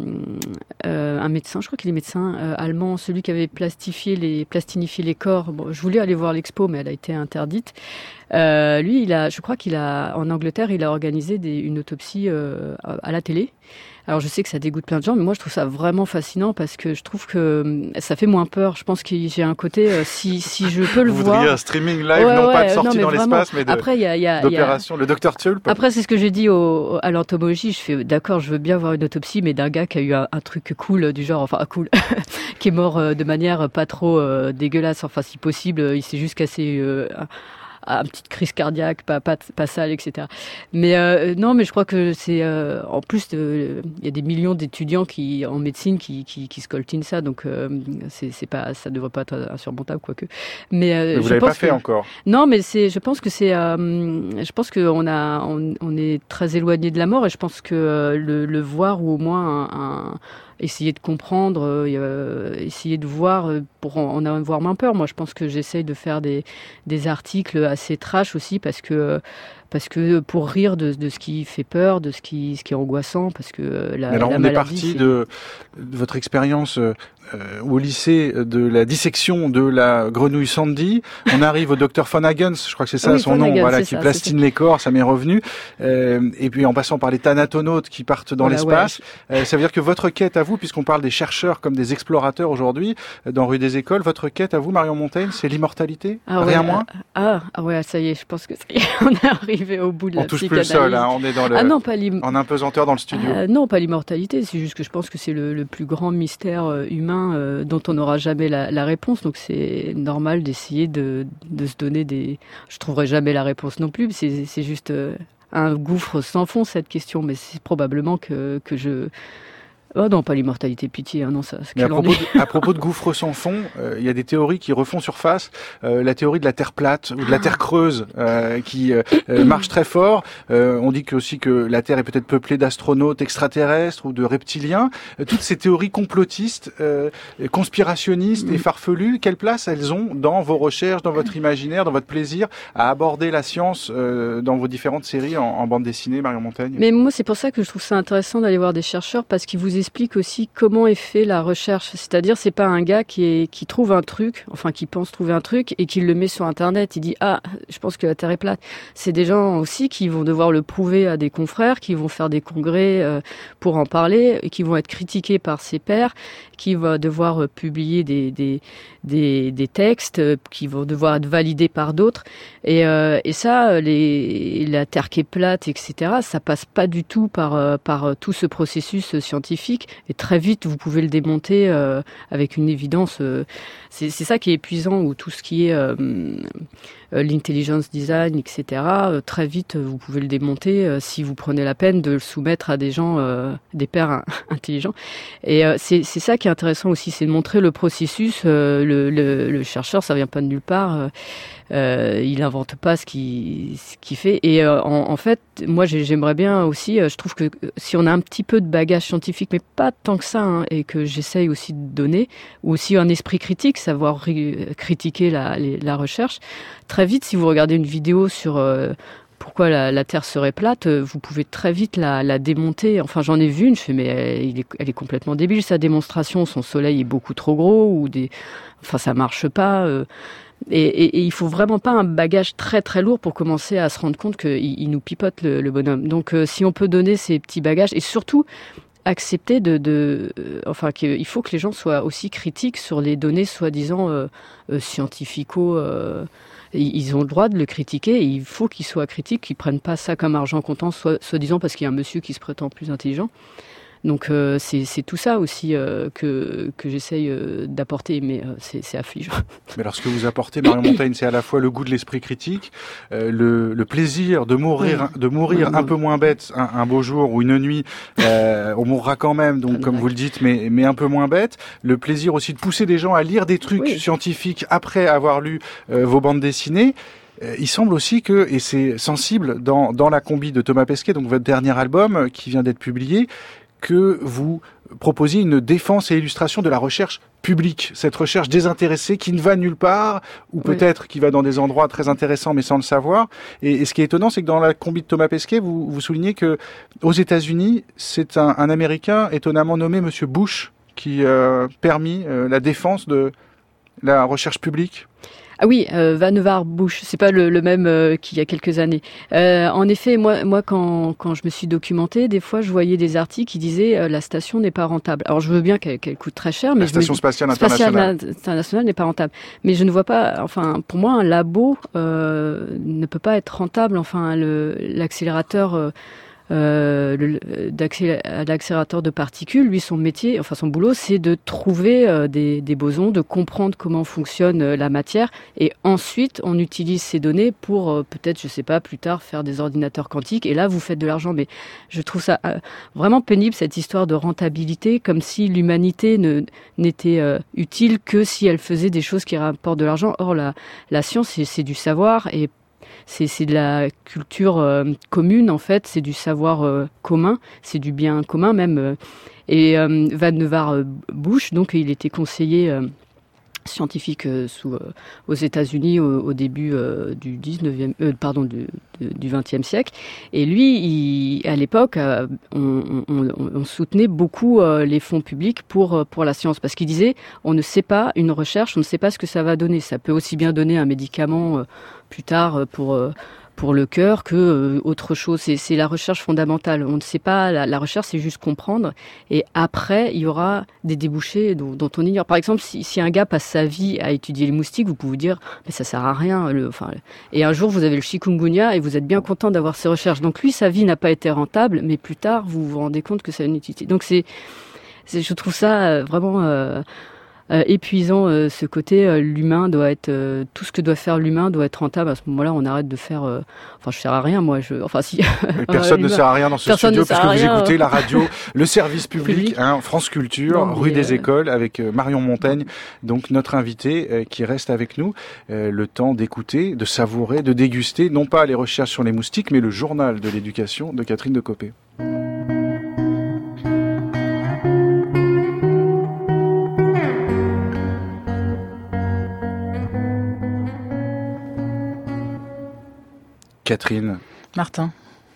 euh, un médecin, je crois qu'il est médecin euh, allemand, celui qui avait plastifié les, plastinifié les corps. Bon, je voulais aller voir l'expo, mais elle a été interdite. Euh, lui, il a, je crois qu'il a, en Angleterre, il a organisé des, une autopsie euh, à la télé. Alors je sais que ça dégoûte plein de gens, mais moi je trouve ça vraiment fascinant parce que je trouve que ça fait moins peur. Je pense que j'ai un côté, euh, si si je peux le Vous voir. Vous voudriez un streaming live, ouais, non ouais, pas de sortie non, mais dans vraiment. l'espace, mais de, Après, y a, y a, d'opération. Y a... Le docteur Tulp. Après, c'est ce que j'ai dit au, à l'entomologie. Je fais d'accord, je veux bien voir une autopsie, mais d'un gars qui a eu un, un truc cool du genre, enfin cool, qui est mort euh, de manière pas trop euh, dégueulasse. Enfin, si possible, il s'est juste cassé. Euh, à une petite crise cardiaque, pas, pas, pas sale, et cetera. Mais euh, non, mais je crois que c'est... Euh, en plus, il euh, y a des millions d'étudiants qui, en médecine qui, qui, qui scoltinent ça, donc euh, c'est, c'est pas, ça ne devrait pas être insurmontable, quoique. Mais, euh, mais vous je l'avez pense pas fait que, encore. Non, mais c'est, je pense que c'est... Euh, je pense qu'on a, on, on est très éloigné de la mort, et je pense que euh, le, le voir, ou au moins un... un essayer de comprendre, euh, essayer de voir pour en, en avoir moins peur. Moi, je pense que j'essaye de faire des, des articles assez trash aussi parce que, parce que pour rire de, de ce qui fait peur, de ce qui, ce qui est angoissant, parce que la, alors, la on maladie, est parti c'est... de, de votre expérience euh, au lycée de la dissection de la grenouille Sandy. On arrive au docteur Von Hagens, je crois que c'est ça oui, son Von nom, Hagens, voilà, c'est qui ça, plastine les corps, ça m'est revenu. Euh, et puis en passant par les thanatonautes qui partent dans voilà, l'espace, ouais. euh, ça veut dire que votre quête à vous, puisqu'on parle des chercheurs comme des explorateurs aujourd'hui dans Rue des Écoles, votre quête à vous, Marion Montaigne, c'est l'immortalité, ah rien ouais, moins. Ah, ah ouais, ça y est, je pense que ça y est, on est arrivé au bout de on la touche plus le sol, hein, on est dans le ah non, pas l'im... en impesanteur dans le studio. Euh, non, pas l'immortalité, c'est juste que je pense que c'est le, le plus grand mystère euh, humain euh, dont on n'aura jamais la, la réponse, donc c'est normal d'essayer de, de se donner des... Je trouverai jamais la réponse non plus, c'est, c'est juste euh, un gouffre sans fond cette question, mais c'est probablement que, que je... Oh non, pas l'immortalité, pitié, hein, non, ça. Mais à propos, de, à propos de gouffre sans fond, il euh, y a des théories qui refont surface. Euh, la théorie de la Terre plate ou de la Terre creuse euh, qui euh, marche très fort. Euh, on dit que aussi que la Terre est peut-être peuplée d'astronautes extraterrestres ou de reptiliens. Euh, toutes ces théories complotistes, euh, conspirationnistes et farfelues, quelle place elles ont dans vos recherches, dans votre imaginaire, dans votre plaisir à aborder la science euh, dans vos différentes séries en, en bande dessinée, Marion Montaigne? Mais moi, c'est pour ça que je trouve ça intéressant d'aller voir des chercheurs parce qu'ils vous explique aussi comment est fait la recherche. C'est-à-dire, c'est pas un gars qui est, qui trouve un truc, enfin, qui pense trouver un truc et qui le met sur Internet. Il dit, ah, je pense que la Terre est plate. C'est des gens aussi qui vont devoir le prouver à des confrères, qui vont faire des congrès euh, pour en parler et qui vont être critiqués par ses pairs, qui vont devoir euh, publier des, des, des, des textes, euh, qui vont devoir être validés par d'autres. Et, euh, et ça, les, la Terre qui est plate, et cetera, ça passe pas du tout par, euh, par tout ce processus scientifique. Et très vite, vous pouvez le démonter euh, avec une évidence. Euh, c'est, c'est ça qui est épuisant, ou tout ce qui est euh, euh, l'intelligence design, et cetera. Euh, très vite, vous pouvez le démonter euh, si vous prenez la peine de le soumettre à des gens, euh, des pairs hein, intelligents. Et euh, c'est, c'est ça qui est intéressant aussi, c'est de montrer le processus. Euh, le, le, le chercheur, ça vient pas de nulle part. Euh, Euh, il invente pas ce qu'il ce qu'il fait et euh, en, en fait moi j'aimerais bien aussi euh, je trouve que si on a un petit peu de bagage scientifique mais pas tant que ça hein, et que j'essaye aussi de donner ou aussi un esprit critique, savoir ri- critiquer la, les, la recherche, très vite si vous regardez une vidéo sur euh, pourquoi la, la Terre serait plate, vous pouvez très vite la, la démonter. Enfin, j'en ai vu une, je fais, mais elle, il est, elle est complètement débile, sa démonstration. Son soleil est beaucoup trop gros, ou des, enfin, ça marche pas. Euh, et, et, et il faut vraiment pas un bagage très très lourd pour commencer à se rendre compte qu'il il nous pipote le, le bonhomme. Donc, euh, si on peut donner ces petits bagages, et surtout accepter de, de euh, enfin, qu'il faut que les gens soient aussi critiques sur les données soi-disant euh, euh, scientifico. Euh, Ils ont le droit de le critiquer et il faut qu'ils soient critiques, qu'ils prennent pas ça comme argent comptant, soit, soi-disant parce qu'il y a un monsieur qui se prétend plus intelligent. Donc euh, c'est, c'est tout ça aussi euh, que, que j'essaye euh, d'apporter, mais euh, c'est, c'est affligeant. Mais alors ce que vous apportez, Marion Montaigne, c'est à la fois le goût de l'esprit critique, euh, le, le plaisir de mourir, oui. de mourir oui, un oui. peu moins bête un, un beau jour ou une nuit. Euh, on mourra quand même, donc comme vous le dites, mais, mais un peu moins bête. Le plaisir aussi de pousser des gens à lire des trucs oui. scientifiques après avoir lu euh, vos bandes dessinées. Il semble aussi que, et c'est sensible dans, dans la combi de Thomas Pesquet, donc votre dernier album qui vient d'être publié, que vous proposiez une défense et illustration de la recherche publique, cette recherche désintéressée qui ne va nulle part, ou oui. peut-être qui va dans des endroits très intéressants mais sans le savoir. Et, et ce qui est étonnant, c'est que dans la combi de Thomas Pesquet, vous, vous soulignez que aux États-Unis, c'est un, un Américain étonnamment nommé Monsieur Bush qui a euh, permis euh, la défense de la recherche publique. Ah oui, euh, Vannevar Bush, c'est pas le, le même euh, qu'il y a quelques années. Euh, en effet, moi, moi, quand, quand je me suis documentée, des fois, je voyais des articles qui disaient euh, la station n'est pas rentable. Alors, je veux bien qu'elle, qu'elle coûte très cher, mais la station je me... spatiale internationale. Spatiale internationale n'est pas rentable. Mais je ne vois pas. Enfin, pour moi, un labo euh, ne peut pas être rentable. Enfin, le, l'accélérateur. Euh, Euh, le, l'accélérateur de particules, lui, son métier, enfin son boulot, c'est de trouver euh, des, des bosons, de comprendre comment fonctionne euh, la matière, et ensuite on utilise ces données pour euh, peut-être, je sais pas, plus tard faire des ordinateurs quantiques. Et là, vous faites de l'argent. Mais je trouve ça euh, vraiment pénible, cette histoire de rentabilité, comme si l'humanité ne n'était euh, utile que si elle faisait des choses qui rapportent de l'argent. Or, la, la science, c'est, c'est du savoir, et C'est, c'est de la culture euh, commune, en fait, c'est du savoir euh, commun, c'est du bien commun même. Euh, et euh, Vannevar euh, Bush, donc, il était conseiller euh, scientifique euh, sous, euh, aux États-Unis au, au début euh, du dix-neuvième, euh, pardon, du, du vingtième siècle. Et lui, il, à l'époque, euh, on, on, on soutenait beaucoup euh, les fonds publics pour pour la science, parce qu'il disait, on ne sait pas une recherche, on ne sait pas ce que ça va donner. Ça peut aussi bien donner un médicament euh, plus tard pour euh, pour le cœur que euh, autre chose. C'est, c'est la recherche fondamentale. On ne sait pas. La, la recherche, c'est juste comprendre. Et après, il y aura des débouchés dont, dont on ignore. Par exemple, si, si un gars passe sa vie à étudier les moustiques, vous pouvez vous dire, mais ça sert à rien. Le, enfin, et un jour, vous avez le chikungunya et vous êtes bien content d'avoir ces recherches. Donc lui, sa vie n'a pas été rentable, mais plus tard, vous vous rendez compte que ça a une utilité. Donc c'est, c'est je trouve ça vraiment euh, Euh, épuisant, euh, ce côté, euh, l'humain doit être, euh, tout ce que doit faire l'humain doit être rentable. À ce moment-là, on arrête de faire, euh, enfin, je sers à rien, moi, je, enfin, si. Personne ne sert à rien dans ce Personne studio, puisque vous écoutez la radio, le service public, public. Hein, France Culture, non, rue des euh... Écoles, avec euh, Marion Montaigne, donc notre invité, euh, qui reste avec nous, euh, le temps d'écouter, de savourer, de déguster, non pas les recherches sur les moustiques, mais le journal de l'éducation de Catherine Decopé. Catherine. Martin.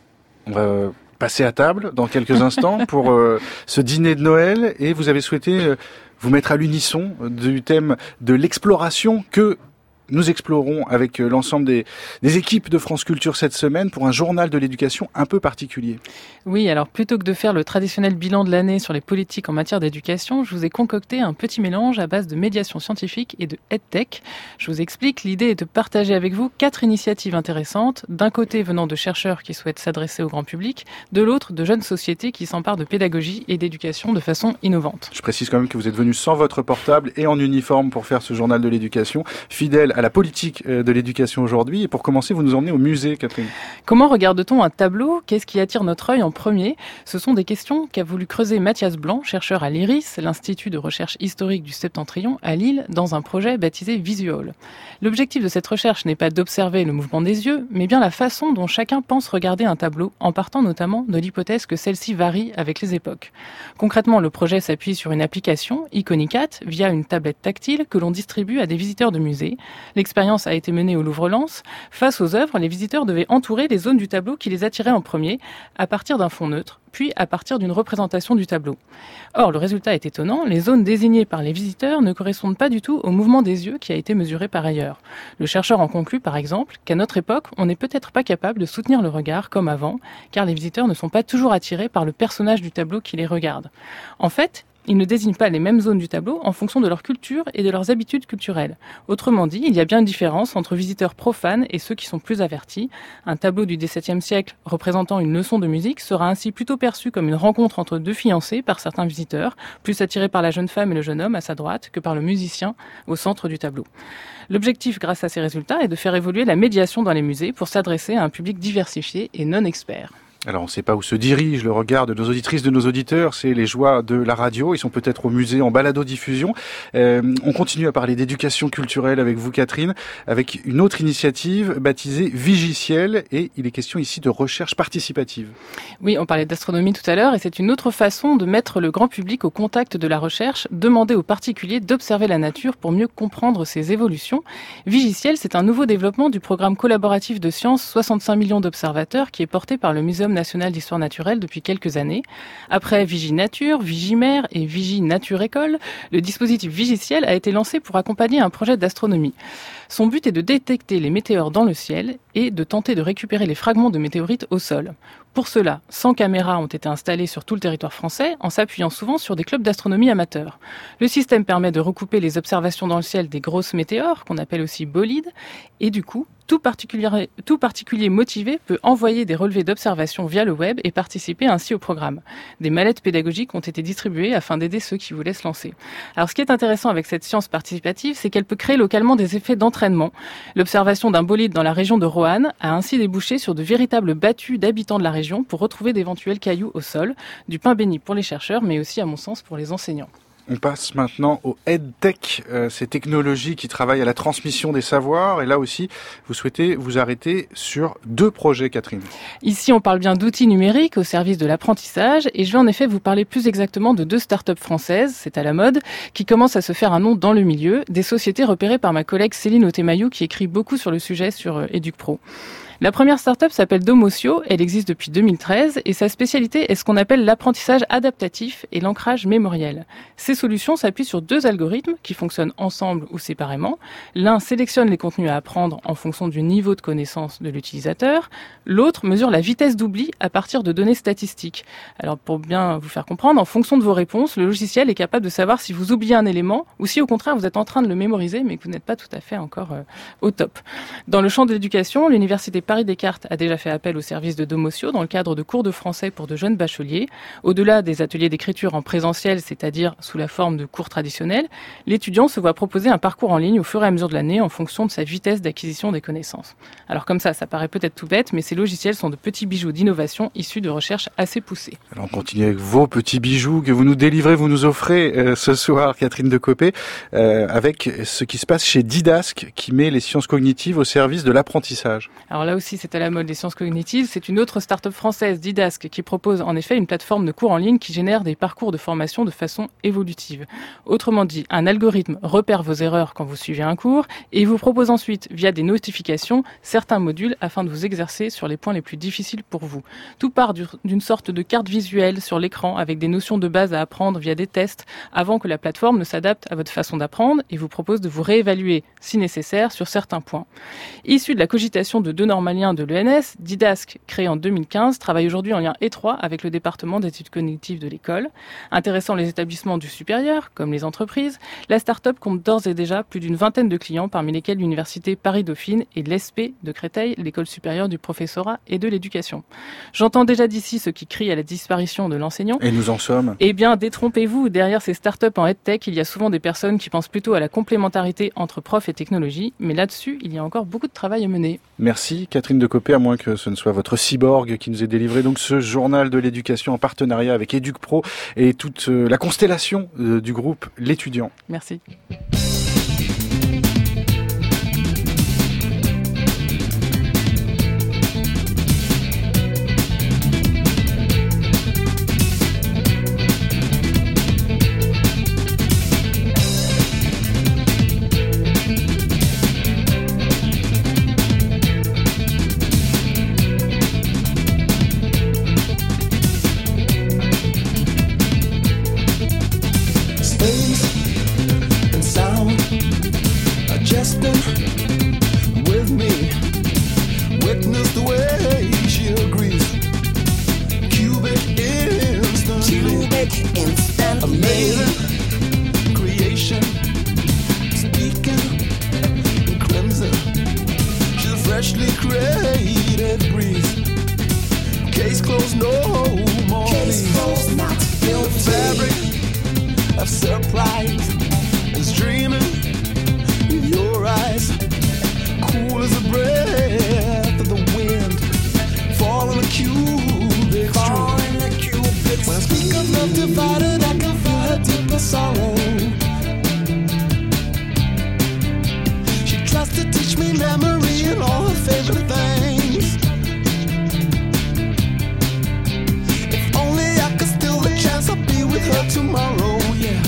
On va passer à table dans quelques instants pour euh, ce dîner de Noël, et vous avez souhaité euh, vous mettre à l'unisson du thème de l'exploration que nous explorons avec l'ensemble des, des équipes de France Culture cette semaine pour un journal de l'éducation un peu particulier. Oui, alors plutôt que de faire le traditionnel bilan de l'année sur les politiques en matière d'éducation, je vous ai concocté un petit mélange à base de médiation scientifique et de EdTech. Je vous explique, l'idée est de partager avec vous quatre initiatives intéressantes, d'un côté venant de chercheurs qui souhaitent s'adresser au grand public, de l'autre de jeunes sociétés qui s'emparent de pédagogie et d'éducation de façon innovante. Je précise quand même que vous êtes venu sans votre portable et en uniforme pour faire ce journal de l'éducation, fidèle à la politique de l'éducation aujourd'hui. Et pour commencer, vous nous emmenez au musée, Catherine. Comment regarde-t-on un tableau ? Qu'est-ce qui attire notre œil en premier ? Ce sont des questions qu'a voulu creuser Mathias Blanc, chercheur à l'I R I S, l'Institut de recherche historique du Septentrion, à Lille, dans un projet baptisé Visual. L'objectif de cette recherche n'est pas d'observer le mouvement des yeux, mais bien la façon dont chacun pense regarder un tableau, en partant notamment de l'hypothèse que celle-ci varie avec les époques. Concrètement, le projet s'appuie sur une application, Iconicat, via une tablette tactile que l'on distribue à des visiteurs de musées. L'expérience a été menée au Louvre-Lens. Face aux œuvres, les visiteurs devaient entourer les zones du tableau qui les attiraient en premier, à partir d'un fond neutre, puis à partir d'une représentation du tableau. Or, le résultat est étonnant, les zones désignées par les visiteurs ne correspondent pas du tout au mouvement des yeux qui a été mesuré par ailleurs. Le chercheur en conclut, par exemple, qu'à notre époque, on n'est peut-être pas capable de soutenir le regard comme avant, car les visiteurs ne sont pas toujours attirés par le personnage du tableau qui les regarde. En fait, ils ne désignent pas les mêmes zones du tableau en fonction de leur culture et de leurs habitudes culturelles. Autrement dit, il y a bien une différence entre visiteurs profanes et ceux qui sont plus avertis. Un tableau du dix-septième siècle représentant une leçon de musique sera ainsi plutôt perçu comme une rencontre entre deux fiancés par certains visiteurs, plus attirés par la jeune femme et le jeune homme à sa droite que par le musicien au centre du tableau. L'objectif, grâce à ces résultats, est de faire évoluer la médiation dans les musées pour s'adresser à un public diversifié et non expert. Alors on ne sait pas où se dirige le regard de nos auditrices, de nos auditeurs, c'est les joies de la radio, ils sont peut-être au musée en balado-diffusion. Euh, on continue à parler d'éducation culturelle avec vous Catherine, avec une autre initiative baptisée Vigiciel, et il est question ici de recherche participative. Oui, on parlait d'astronomie tout à l'heure, et c'est une autre façon de mettre le grand public au contact de la recherche, demander aux particuliers d'observer la nature pour mieux comprendre ses évolutions. Vigiciel, c'est un nouveau développement du programme collaboratif de sciences soixante-cinq millions d'observateurs qui est porté par le Muséum national d'histoire naturelle depuis quelques années. Après Viginature, Vigimère et Viginature École, le dispositif Vigiciel a été lancé pour accompagner un projet d'astronomie. Son but est de détecter les météores dans le ciel et de tenter de récupérer les fragments de météorites au sol. Pour cela, cent caméras ont été installées sur tout le territoire français en s'appuyant souvent sur des clubs d'astronomie amateurs. Le système permet de recouper les observations dans le ciel des grosses météores, qu'on appelle aussi bolides, et du coup, tout particulier, tout particulier motivé peut envoyer des relevés d'observation via le web et participer ainsi au programme. Des mallettes pédagogiques ont été distribuées afin d'aider ceux qui voulaient se lancer. Alors ce qui est intéressant avec cette science participative, c'est qu'elle peut créer localement des effets d'entraînement. L'observation d'un bolide dans la région de Roanne a ainsi débouché sur de véritables battues d'habitants de la région pour retrouver d'éventuels cailloux au sol, du pain béni pour les chercheurs, mais aussi à mon sens pour les enseignants. On passe maintenant au EdTech, euh, ces technologies qui travaillent à la transmission des savoirs. Et là aussi, vous souhaitez vous arrêter sur deux projets, Catherine. Ici, on parle bien d'outils numériques au service de l'apprentissage. Et je vais en effet vous parler plus exactement de deux startups françaises, c'est à la mode, qui commencent à se faire un nom dans le milieu. Des sociétés repérées par ma collègue Céline Otemayou, qui écrit beaucoup sur le sujet sur euh, EducPro. La première start-up s'appelle Domocio, elle existe depuis deux mille treize et sa spécialité est ce qu'on appelle l'apprentissage adaptatif et l'ancrage mémoriel. Ces solutions s'appuient sur deux algorithmes qui fonctionnent ensemble ou séparément. L'un sélectionne les contenus à apprendre en fonction du niveau de connaissance de l'utilisateur. L'autre mesure la vitesse d'oubli à partir de données statistiques. Alors pour bien vous faire comprendre, en fonction de vos réponses, le logiciel est capable de savoir si vous oubliez un élément ou si au contraire vous êtes en train de le mémoriser mais que vous n'êtes pas tout à fait encore euh, au top. Dans le champ de l'éducation, l'université Paris Descartes a déjà fait appel au service de Domocio dans le cadre de cours de français pour de jeunes bacheliers. Au-delà des ateliers d'écriture en présentiel, c'est-à-dire sous la forme de cours traditionnels, l'étudiant se voit proposer un parcours en ligne au fur et à mesure de l'année en fonction de sa vitesse d'acquisition des connaissances. Alors comme ça, ça paraît peut-être tout bête, mais ces logiciels sont de petits bijoux d'innovation issus de recherches assez poussées. Alors on continue avec vos petits bijoux que vous nous délivrez, vous nous offrez euh, ce soir, Catherine Decopé, euh, avec ce qui se passe chez Didasque, qui met les sciences cognitives au service de l'apprentissage. Alors là aussi, c'est à la mode des sciences cognitives. C'est une autre start-up française, Didasque, qui propose en effet une plateforme de cours en ligne qui génère des parcours de formation de façon évolutive. Autrement dit, un algorithme repère vos erreurs quand vous suivez un cours et vous propose ensuite, via des notifications, certains modules afin de vous exercer sur les points les plus difficiles pour vous. Tout part d'une sorte de carte visuelle sur l'écran avec des notions de base à apprendre via des tests avant que la plateforme ne s'adapte à votre façon d'apprendre et vous propose de vous réévaluer, si nécessaire, sur certains points. Issu de la cogitation de deux normaliens de l'E N S, Didasque, créé en deux mille quinze, travaille aujourd'hui en lien étroit avec le département d'études cognitives de l'école. Intéressant les établissements du supérieur, comme les entreprises, la start-up compte d'ores et déjà plus d'une vingtaine de clients, parmi lesquels l'université Paris-Dauphine et l'E S P de Créteil, l'école supérieure du professorat et de l'éducation. J'entends déjà d'ici ceux qui crient à la disparition de l'enseignant. Et nous en sommes. Eh bien, détrompez-vous, derrière ces start-up en EdTech, il y a souvent des personnes qui pensent plutôt à la complémentarité entre profs et technologie, mais là-dessus, il y a encore beaucoup de travail à mener. Merci Catherine Decopé, à moins que ce ne soit votre cyborg qui nous ait délivré donc ce journal de l'éducation en partenariat avec EducPro et toute la constellation du groupe L'Étudiant. Merci. Cool as a breath of the wind, fall on a cue. love divided, I can feel her deeper sorrow. She tries to teach me memory and all her favorite things. If only I could steal the chance I'll be with her tomorrow, yeah.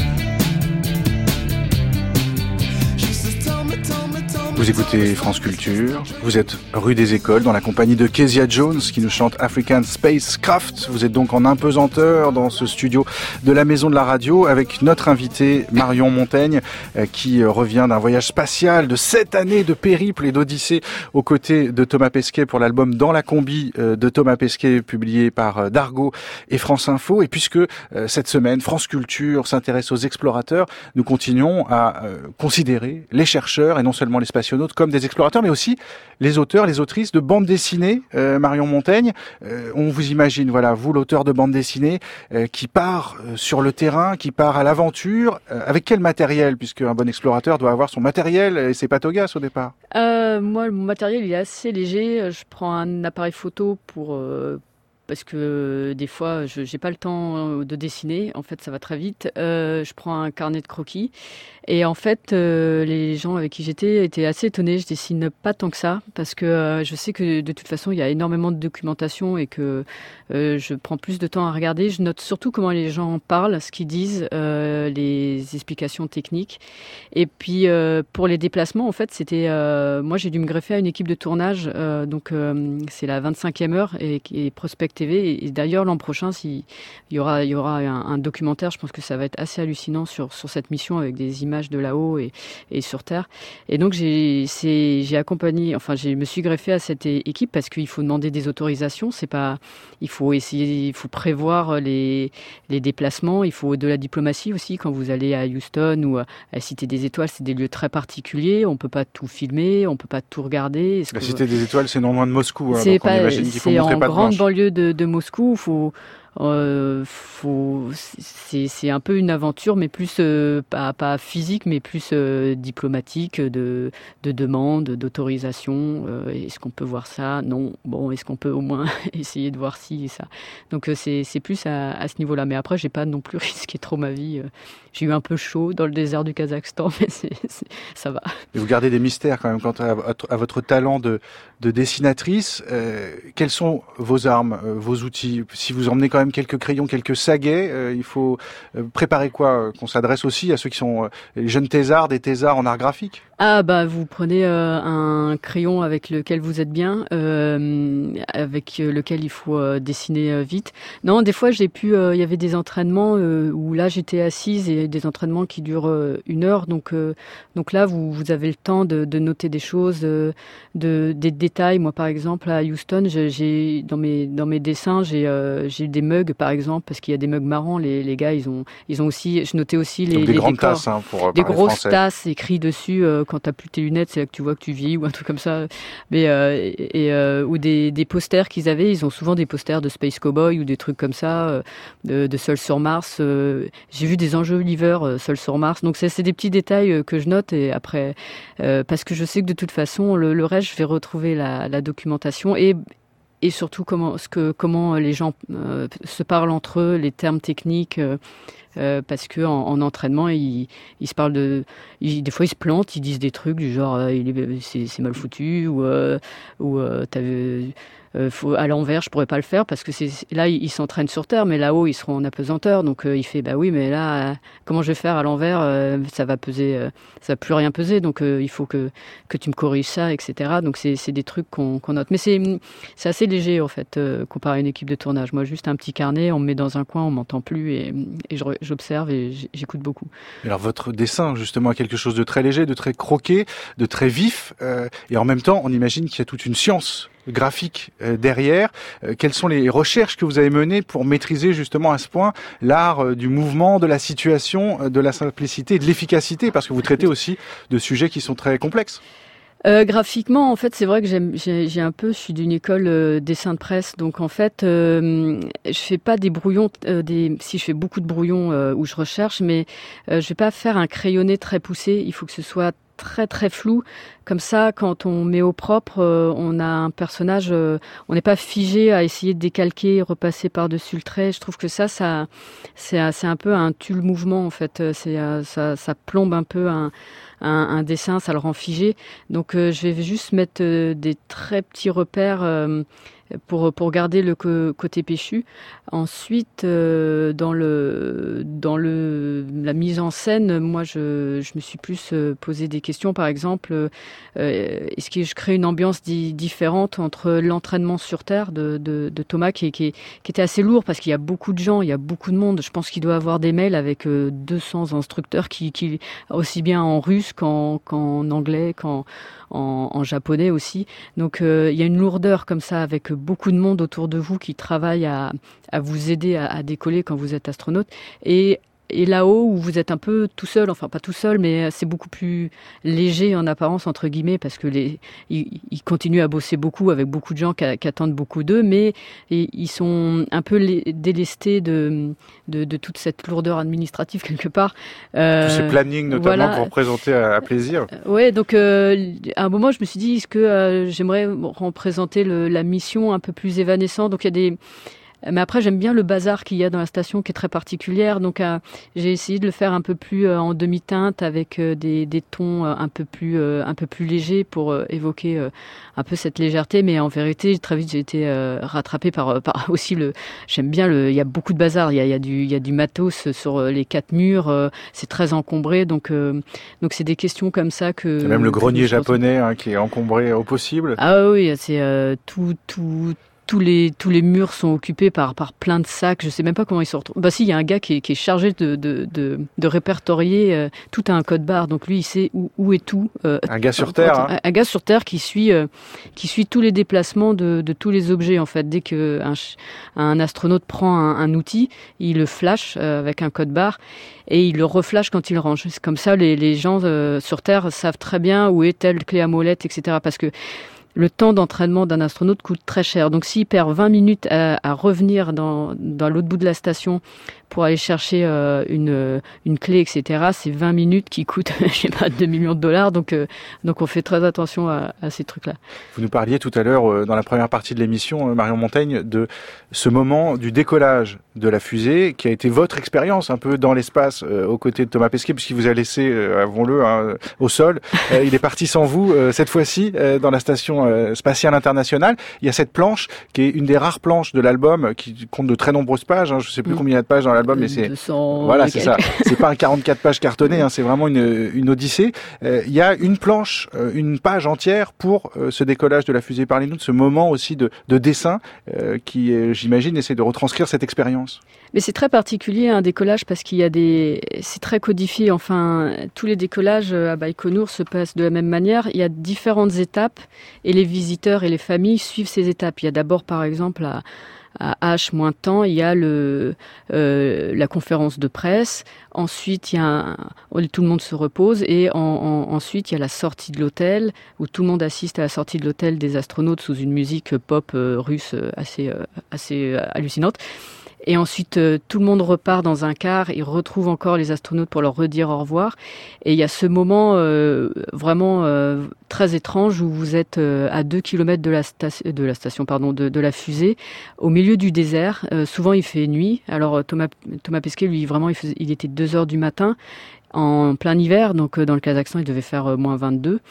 She says, tell me, tell me, tell me. Vous écoutez France Culture, vous êtes rue des Écoles dans la compagnie de Kezia Jones qui nous chante African Spacecraft. Vous êtes donc en impesanteur dans ce studio de la Maison de la Radio avec notre invité Marion Montaigne qui revient d'un voyage spatial de sept années de périple et d'odyssée aux côtés de Thomas Pesquet pour l'album Dans la combi de Thomas Pesquet publié par Dargaud et France Info. Et puisque cette semaine France Culture s'intéresse aux explorateurs, nous continuons à considérer les chercheurs et non seulement les spationautes comme des explorateurs mais aussi les auteurs, les autrices de bandes dessinées. Euh, Marion Montaigne, euh, on vous imagine, voilà, vous l'auteur de bande dessinée euh, qui part euh, sur le terrain, qui part à l'aventure, euh, avec quel matériel, puisque un bon explorateur doit avoir son matériel et ses patogas au départ. Euh, moi, mon matériel il est assez léger. Je prends un appareil photo pour euh, parce que euh, des fois je j'ai pas le temps de dessiner. En fait, ça va très vite. Euh, je prends un carnet de croquis. Et en fait, euh, les gens avec qui j'étais étaient assez étonnés. Je dessine pas tant que ça parce que euh, je sais que de toute façon, il y a énormément de documentation et que euh, je prends plus de temps à regarder. Je note surtout comment les gens parlent, ce qu'ils disent, euh, les explications techniques. Et puis, euh, pour les déplacements, en fait, c'était... Euh, moi, j'ai dû me greffer à une équipe de tournage. Euh, donc, euh, c'est la vingt-cinquième heure et, et Prospect T V. Et, et d'ailleurs, l'an prochain, s'il y aura, il y aura un, un documentaire, je pense que ça va être assez hallucinant sur, sur cette mission avec des images de là-haut et, et sur Terre. Et donc, j'ai, c'est, j'ai accompagné, enfin, je me suis greffé à cette équipe parce qu'il faut demander des autorisations. C'est pas, il faut essayer, il faut prévoir les, les déplacements. Il faut de la diplomatie aussi quand vous allez à Houston ou à la Cité des Étoiles. C'est des lieux très particuliers. On peut pas tout filmer, on peut pas tout regarder. Est-ce la que... Cité des Étoiles, c'est non loin de Moscou. Hein, c'est donc pas, on imagine qu'il faut c'est montrer en pas de grande blanche. banlieue de, de Moscou. Faut Euh, faut, c'est, c'est un peu une aventure, mais plus euh, pas, pas physique, mais plus euh, diplomatique, de, de demande, d'autorisation. Euh, est-ce qu'on peut voir ça? Non. Bon, est-ce qu'on peut au moins essayer de voir ci et ça? Donc euh, c'est, c'est plus à, à ce niveau-là. Mais après, j'ai pas non plus risqué trop ma vie. Euh, j'ai eu un peu chaud dans le désert du Kazakhstan, mais c'est, c'est, ça va. Et vous gardez des mystères quand même quant à, à votre talent de, de dessinatrice. Euh, quelles sont vos armes, euh, vos outils? Si vous emmenez quand même quelques crayons, quelques saguets, euh, il faut euh, préparer quoi? euh, Qu'on s'adresse aussi à ceux qui sont euh, les jeunes thésards, des thésards en art graphique? Ah bah vous prenez euh, un crayon avec lequel vous êtes bien, euh, avec lequel il faut euh, dessiner euh, vite. Non, des fois j'ai pu, il euh, y avait des entraînements euh, où là j'étais assise et des entraînements qui durent euh, une heure. Donc euh, donc là vous vous avez le temps de, de noter des choses, euh, de des détails. Moi par exemple à Houston, j'ai, j'ai dans mes dans mes dessins j'ai euh, j'ai des mugs par exemple parce qu'il y a des mugs marrants. Les les gars ils ont ils ont aussi, je notais aussi les, donc des les grandes décors, tasses hein, pour des parler grosses français. tasses écrits dessus. Euh, quand t'as plus tes lunettes, c'est là que tu vois que tu vieillis ou un truc comme ça. Mais euh, et euh, ou des, des posters qu'ils avaient, ils ont souvent des posters de Space Cowboy ou des trucs comme ça, euh, de, de Seul sur Mars. Euh, j'ai vu des enjoliveurs euh, Seul sur Mars. Donc c'est, c'est des petits détails euh, que je note et après euh, parce que je sais que de toute façon le, le reste je vais retrouver la, la documentation et et surtout comment ce que comment les gens euh, se parlent entre eux, les termes techniques. Euh, Euh, parce que en, en entraînement ils, ils se parlent de ils, des fois ils se plantent, ils disent des trucs du genre euh, il est, c'est, c'est mal foutu ou euh, ou euh, t'as euh, faut à l'envers je pourrais pas le faire parce que c'est là ils, ils s'entraînent sur terre mais là-haut ils seront en apesanteur donc euh, il fait bah oui mais là euh, comment je vais faire à l'envers euh, ça va peser euh, ça va plus rien peser donc euh, il faut que que tu me corriges ça etc donc c'est c'est des trucs qu'on, qu'on note mais c'est c'est assez léger en fait euh, comparé à une équipe de tournage. Moi juste un petit carnet, on me met dans un coin, on m'entend plus et, et je j'observe et j'écoute beaucoup. Alors votre dessin justement a quelque chose de très léger, de très croqué, de très vif euh, et en même temps on imagine qu'il y a toute une science graphique euh, derrière. Euh, quelles sont les recherches que vous avez menées pour maîtriser justement à ce point l'art euh, du mouvement, de la situation, euh, de la simplicité et de l'efficacité parce que vous traitez aussi de sujets qui sont très complexes? Euh, graphiquement, en fait, c'est vrai que j'aime, j'ai, j'ai un peu, je suis d'une école euh, dessin de presse, donc en fait, euh, je fais pas des brouillons, euh, des, si je fais beaucoup de brouillons euh, où je recherche, mais euh, je vais pas faire un crayonné très poussé. Il faut que ce soit très très flou. Comme ça, quand on met au propre, euh, on a un personnage, euh, on n'est pas figé à essayer de décalquer, repasser par-dessus le trait. Je trouve que ça, ça c'est, c'est un peu un tue le mouvement en fait. C'est, euh, ça, ça plombe un peu un, un, un dessin, ça le rend figé. Donc euh, je vais juste mettre euh, des très petits repères euh, pour pour garder le co- côté péchu. Ensuite, euh, dans le dans le la mise en scène, moi je je me suis plus euh, posé des questions. Par exemple, euh, est-ce que je crée une ambiance di- différente entre l'entraînement sur terre de de, de Thomas qui, qui qui était assez lourd parce qu'il y a beaucoup de gens, il y a beaucoup de monde. Je pense qu'il doit avoir des mails avec euh, deux cents instructeurs qui qui aussi bien en russe qu'en qu'en anglais qu'en En, en japonais aussi. Donc euh, il y a une lourdeur comme ça avec beaucoup de monde autour de vous qui travaille à, à vous aider à, à décoller quand vous êtes astronaute. Et Et là-haut, où vous êtes un peu tout seul, enfin pas tout seul, mais c'est beaucoup plus léger en apparence, entre guillemets, parce que les, ils, ils continuent à bosser beaucoup avec beaucoup de gens qui, qui attendent beaucoup d'eux, mais ils sont un peu les, délestés de, de, de toute cette lourdeur administrative quelque part. Euh, Tous ces plannings, notamment, voilà, pour représenter à, à plaisir. Euh, ouais, donc euh, à un moment, je me suis dit, est-ce que euh, j'aimerais représenter le, la mission un peu plus évanescente. Donc il y a des... Mais après, j'aime bien le bazar qu'il y a dans la station qui est très particulière. Donc, euh, j'ai essayé de le faire un peu plus euh, en demi-teinte avec euh, des, des tons euh, un peu plus, euh, un peu plus légers pour euh, évoquer euh, un peu cette légèreté. Mais en vérité, très vite, j'ai été euh, rattrapée par, par aussi le. J'aime bien le. Il y a beaucoup de bazar. Il y a, il y a du, il y a du matos sur les quatre murs. Euh, c'est très encombré. Donc, euh, donc c'est des questions comme ça que. C'est même le grenier japonais hein, qui est encombré au possible. Ah oui, c'est euh, tout, tout. Tous les, tous les murs sont occupés par, par plein de sacs. Je sais même pas comment ils se retrouvent. Bah si, il y a un gars qui est, qui est chargé de, de, de, de répertorier euh, tout à un code barre. Donc lui, il sait où, où est tout. Euh, un gars sur Terre. Un, hein. un gars sur Terre qui suit, euh, qui suit tous les déplacements de, de tous les objets. En fait, dès qu'un un astronaute prend un, un outil, il le flash euh, avec un code barre et il le reflash quand il range. C'est comme ça, les, les gens euh, sur Terre savent très bien où est telle clé à molette, et cetera. Parce que le temps d'entraînement d'un astronaute coûte très cher. Donc s'il perd vingt minutes à, à revenir dans, dans l'autre bout de la station pour aller chercher euh, une, une clé, et cetera, c'est vingt minutes qui coûtent, je sais pas, deux millions de dollars. Donc, euh, donc on fait très attention à, à ces trucs-là. Vous nous parliez tout à l'heure, euh, dans la première partie de l'émission, euh, Marion Montaigne, de ce moment du décollage de la fusée qui a été votre expérience un peu dans l'espace euh, aux côtés de Thomas Pesquet, puisqu'il vous a laissé, euh, avouons-le, hein, au sol. Euh, il est parti sans vous, euh, cette fois-ci, euh, dans la station euh, spatiale internationale. Il y a cette planche qui est une des rares planches de l'album qui compte de très nombreuses pages. Hein, je ne sais plus mmh. combien il y a de pages dans l'album, mais c'est deux cents voilà, c'est ça. C'est pas un quarante-quatre pages cartonné, hein, c'est vraiment une, une odyssée. Euh, il y a une planche, euh, une page entière pour euh, ce décollage de la fusée. Parlez-nous de ce moment aussi de, de dessin euh, qui, euh, j'imagine, essaie de retranscrire cette expérience. Mais c'est très particulier un décollage parce qu'il y a des, c'est très codifié. Enfin, tous les décollages à Baïkonour se passent de la même manière. Il y a différentes étapes et les visiteurs et les familles suivent ces étapes. Il y a d'abord, par exemple, à à H moins temps, il y a le euh, la conférence de presse. Ensuite, il y a un, tout le monde se repose et en, en, ensuite il y a la sortie de l'hôtel où tout le monde assiste à la sortie de l'hôtel des astronautes sous une musique pop euh, russe assez euh, assez euh, hallucinante. Et ensuite, euh, tout le monde repart dans un car, ils retrouvent encore les astronautes pour leur redire au revoir. Et il y a ce moment euh, vraiment euh, très étrange où vous êtes euh, à deux kilomètres de la, sta- de la station, pardon, de, de la fusée, au milieu du désert. Euh, souvent, il fait nuit. Alors Thomas, Thomas Pesquet, lui, vraiment, il, faisait, il était deux heures du matin. En plein hiver, donc dans le Kazakhstan, il devait faire euh, moins vingt-deux,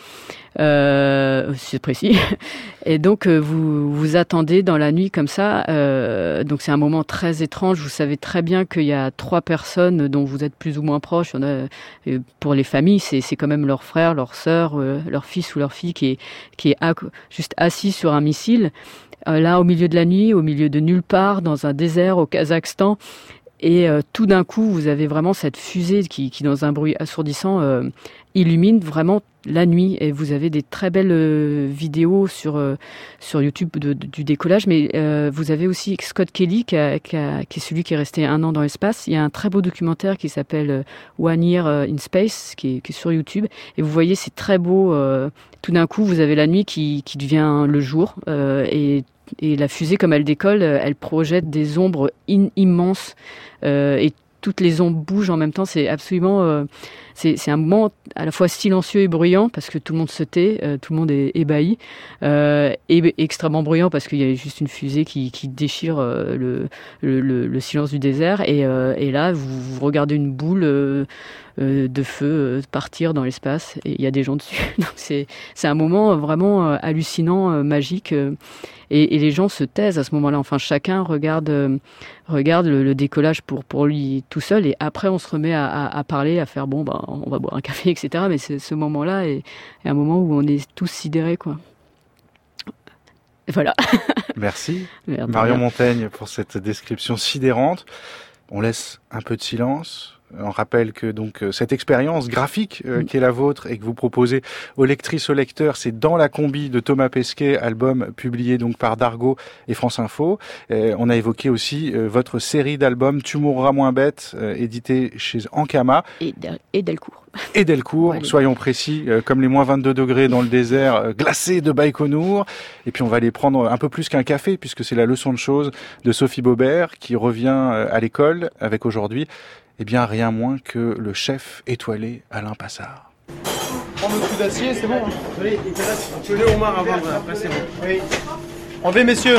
euh, c'est précis. Et donc, euh, vous vous attendez dans la nuit comme ça. Euh, donc, c'est un moment très étrange. Vous savez très bien qu'il y a trois personnes dont vous êtes plus ou moins proches. Il y en a, euh, pour les familles, c'est, c'est quand même leur frère, leur sœur, euh, leur fils ou leur fille qui est, qui est à, juste assis sur un missile. Euh, là, au milieu de la nuit, au milieu de nulle part, dans un désert au Kazakhstan. Et euh, tout d'un coup, vous avez vraiment cette fusée qui, qui dans un bruit assourdissant, euh, illumine vraiment la nuit. Et vous avez des très belles euh, vidéos sur euh, sur YouTube de, de, du décollage. Mais euh, vous avez aussi Scott Kelly, qui, a, qui, a, qui est celui qui est resté un an dans l'espace. Il y a un très beau documentaire qui s'appelle euh, One Year in Space, qui est, qui est sur YouTube. Et vous voyez, c'est très beau. Euh, tout d'un coup, vous avez la nuit qui, qui devient le jour. Euh, et Et la fusée, comme elle décolle, elle projette des ombres in- immenses euh, et toutes les ombres bougent en même temps. C'est absolument, euh, c'est, c'est un moment à la fois silencieux et bruyant parce que tout le monde se tait, euh, tout le monde est ébahi, euh, et extrêmement bruyant parce qu'il y a juste une fusée qui, qui déchire euh, le, le, le, le silence du désert. Et, euh, et là, vous, vous regardez une boule euh, euh, de feu euh, partir dans l'espace et il y a des gens dessus. Donc c'est, c'est un moment vraiment euh, hallucinant, euh, magique. Euh, Et, et les gens se taisent à ce moment-là. Enfin, chacun regarde, euh, regarde le, le décollage pour, pour lui tout seul. Et après, on se remet à, à, à parler, à faire bon, ben, on va boire un café, et cetera. Mais c'est, ce moment-là est, est un moment où on est tous sidérés, quoi. Et voilà. Merci, Merde, Marion merde. Montaigne, pour cette description sidérante. On laisse un peu de silence. On rappelle que donc cette expérience graphique euh, qui est la vôtre et que vous proposez aux lectrices, aux lecteurs, c'est Dans la combi de Thomas Pesquet, album publié donc par Dargaud et France Info. Euh, on a évoqué aussi euh, votre série d'albums Tu mourras moins bête, euh, édité chez Ankama. Et, et Delcourt. Et Delcourt, Ouais, soyons précis, euh, comme les moins vingt-deux degrés dans le désert euh, glacé de Baïkonour. Et puis on va aller prendre un peu plus qu'un café, puisque c'est la leçon de choses de Sophie Baubert, qui revient euh, à l'école avec aujourd'hui, eh bien rien moins que le chef étoilé Alain Passard. Prends le coup d'acier, c'est bon. Hein. Oui, tenez Omar avant, après c'est bon. Oui. Enlevez messieurs.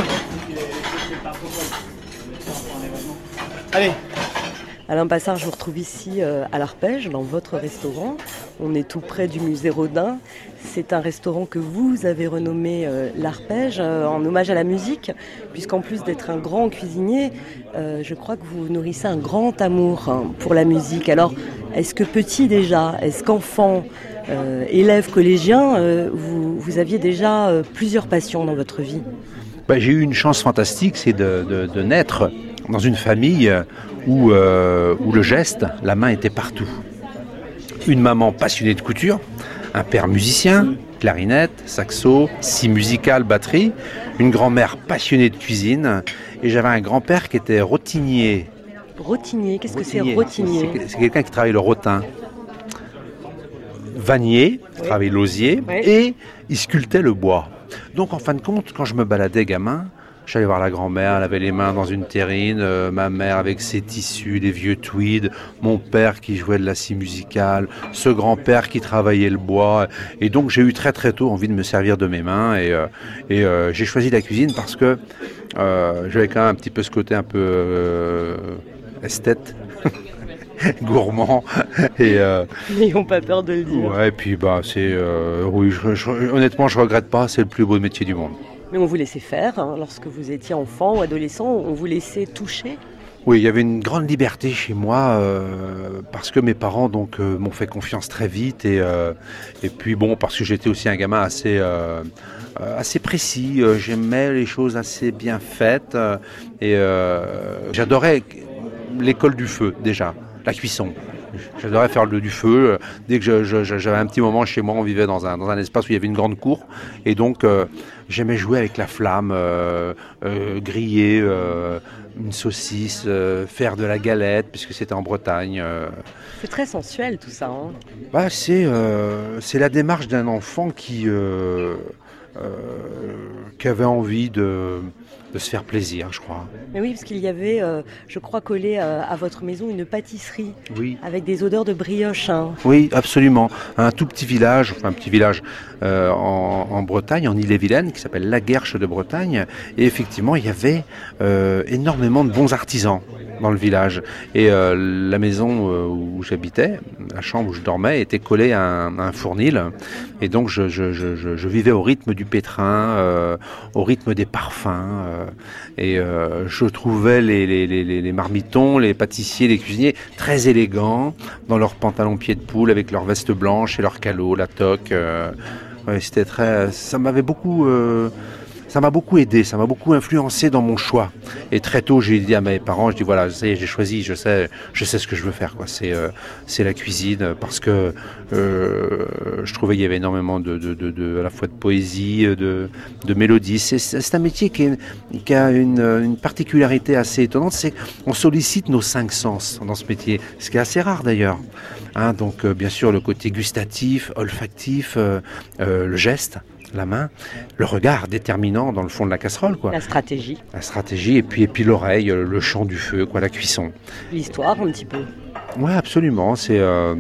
Allez. Alain Passard, je vous retrouve ici euh, à l'Arpège, dans votre restaurant. On est tout près du musée Rodin. C'est un restaurant que vous avez renommé euh, l'Arpège, euh, en hommage à la musique, puisqu'en plus d'être un grand cuisinier, euh, je crois que vous nourrissez un grand amour hein, pour la musique. Alors, est-ce que petit déjà, est-ce qu'enfant, euh, élève collégien, euh, vous, vous aviez déjà euh, plusieurs passions dans votre vie ? Bah, j'ai eu une chance fantastique, c'est de, de, de naître dans une famille où, euh, où le geste, la main était partout. Une maman passionnée de couture, un père musicien, clarinette, saxo, scie musicale, batterie, une grand-mère passionnée de cuisine, et j'avais un grand-père qui était rotinier. Rotinier, qu'est-ce Rotinier. que c'est rotinier ? C'est, c'est quelqu'un qui travaille le rotin. Vannier, Oui. travaille l'osier, Oui. et il sculptait le bois. Donc en fin de compte, quand je me baladais gamin, j'allais voir la grand-mère, elle avait les mains dans une terrine, euh, ma mère avec ses tissus, les vieux tweeds, mon père qui jouait de la scie musicale, ce grand-père qui travaillait le bois. Et donc j'ai eu très très tôt envie de me servir de mes mains et, euh, et euh, j'ai choisi la cuisine parce que euh, j'avais quand même un petit peu ce côté un peu euh, esthète. Gourmand et euh, N'ayons pas peur de le dire. ouais, et puis bah c'est euh, oui, je, je, honnêtement je regrette pas, c'est le plus beau métier du monde. Mais on vous laissait faire, hein, lorsque vous étiez enfant ou adolescent, on vous laissait toucher. Oui, il y avait une grande liberté chez moi euh, parce que mes parents donc euh, m'ont fait confiance très vite et euh, et puis bon parce que j'étais aussi un gamin assez euh, assez précis, euh, j'aimais les choses assez bien faites euh, et euh, j'adorais l'école du feu déjà. La cuisson. J'adorais faire le, du feu. Dès que je, je, j'avais un petit moment chez moi, on vivait dans un, dans un espace où il y avait une grande cour. Et donc, euh, j'aimais jouer avec la flamme, euh, euh, griller euh, une saucisse, euh, faire de la galette, puisque c'était en Bretagne. Euh. C'est très sensuel tout ça. Hein. Bah, c'est, euh, c'est la démarche d'un enfant qui, euh, euh, qui avait envie de... de se faire plaisir, je crois. Mais oui, parce qu'il y avait, euh, je crois, collé euh, à votre maison une pâtisserie oui. avec des odeurs de brioche. Hein. Oui, absolument. Un tout petit village, enfin un petit village euh, en, en Bretagne, en Ille-et-Vilaine, qui s'appelle La Guerche de Bretagne. Et effectivement, il y avait euh, énormément de bons artisans dans le village. Et euh, la maison euh, où j'habitais, la chambre où je dormais, était collée à un, à un fournil. Et donc, je, je, je, je vivais au rythme du pétrin, euh, au rythme des parfums. Euh, et euh, je trouvais les, les, les, les marmitons, les pâtissiers, les cuisiniers très élégants, dans leurs pantalons pieds de poule, avec leur veste blanche et leur calot, la toque. Euh, ouais, c'était très... Ça m'avait beaucoup... Euh, Ça m'a beaucoup aidé, ça m'a beaucoup influencé dans mon choix. Et très tôt, j'ai dit à mes parents, je dis voilà, ça y est, j'ai choisi, je sais, je sais ce que je veux faire, quoi. C'est, euh, c'est la cuisine, parce que euh, je trouvais qu'il y avait énormément de, de, de, de, à la fois de poésie, de, de mélodie. C'est, c'est un métier qui, est, qui a une, une particularité assez étonnante, c'est qu'on sollicite nos cinq sens dans ce métier, ce qui est assez rare d'ailleurs. Hein, donc, euh, bien sûr, le côté gustatif, olfactif, euh, euh, le geste. La main, le regard déterminant dans le fond de la casserole, quoi. La stratégie. La stratégie, et puis, et puis l'oreille, le chant du feu, quoi, la cuisson. L'histoire, un petit peu. Ouais, absolument. C'est, euh,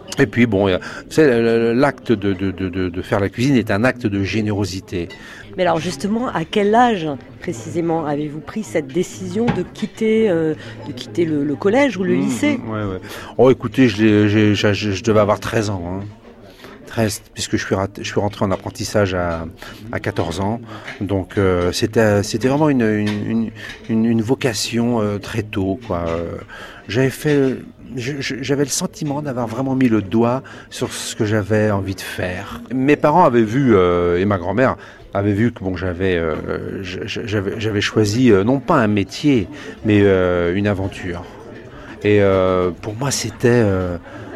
Et puis bon, c'est l'acte de, de, de, de faire la cuisine est un acte de générosité. Mais alors justement, à quel âge précisément avez-vous pris cette décision de quitter, euh, de quitter le, le collège ou le mmh, lycée? Ouais, ouais. Oh, écoutez, je, j'ai, j'ai, je, je devais avoir treize ans. Hein. treize, puisque je suis, raté, je suis rentré en apprentissage à, à quatorze ans. Donc euh, c'était, c'était vraiment une, une, une, une vocation euh, très tôt, quoi. Euh, j'avais fait... Je, je, j'avais le sentiment d'avoir vraiment mis le doigt sur ce que j'avais envie de faire. Mes parents avaient vu, euh, et ma grand-mère avait vu que bon, j'avais, euh, j'avais, j'avais choisi euh, non pas un métier, mais euh, une aventure. Et euh, pour moi, c'était... Euh,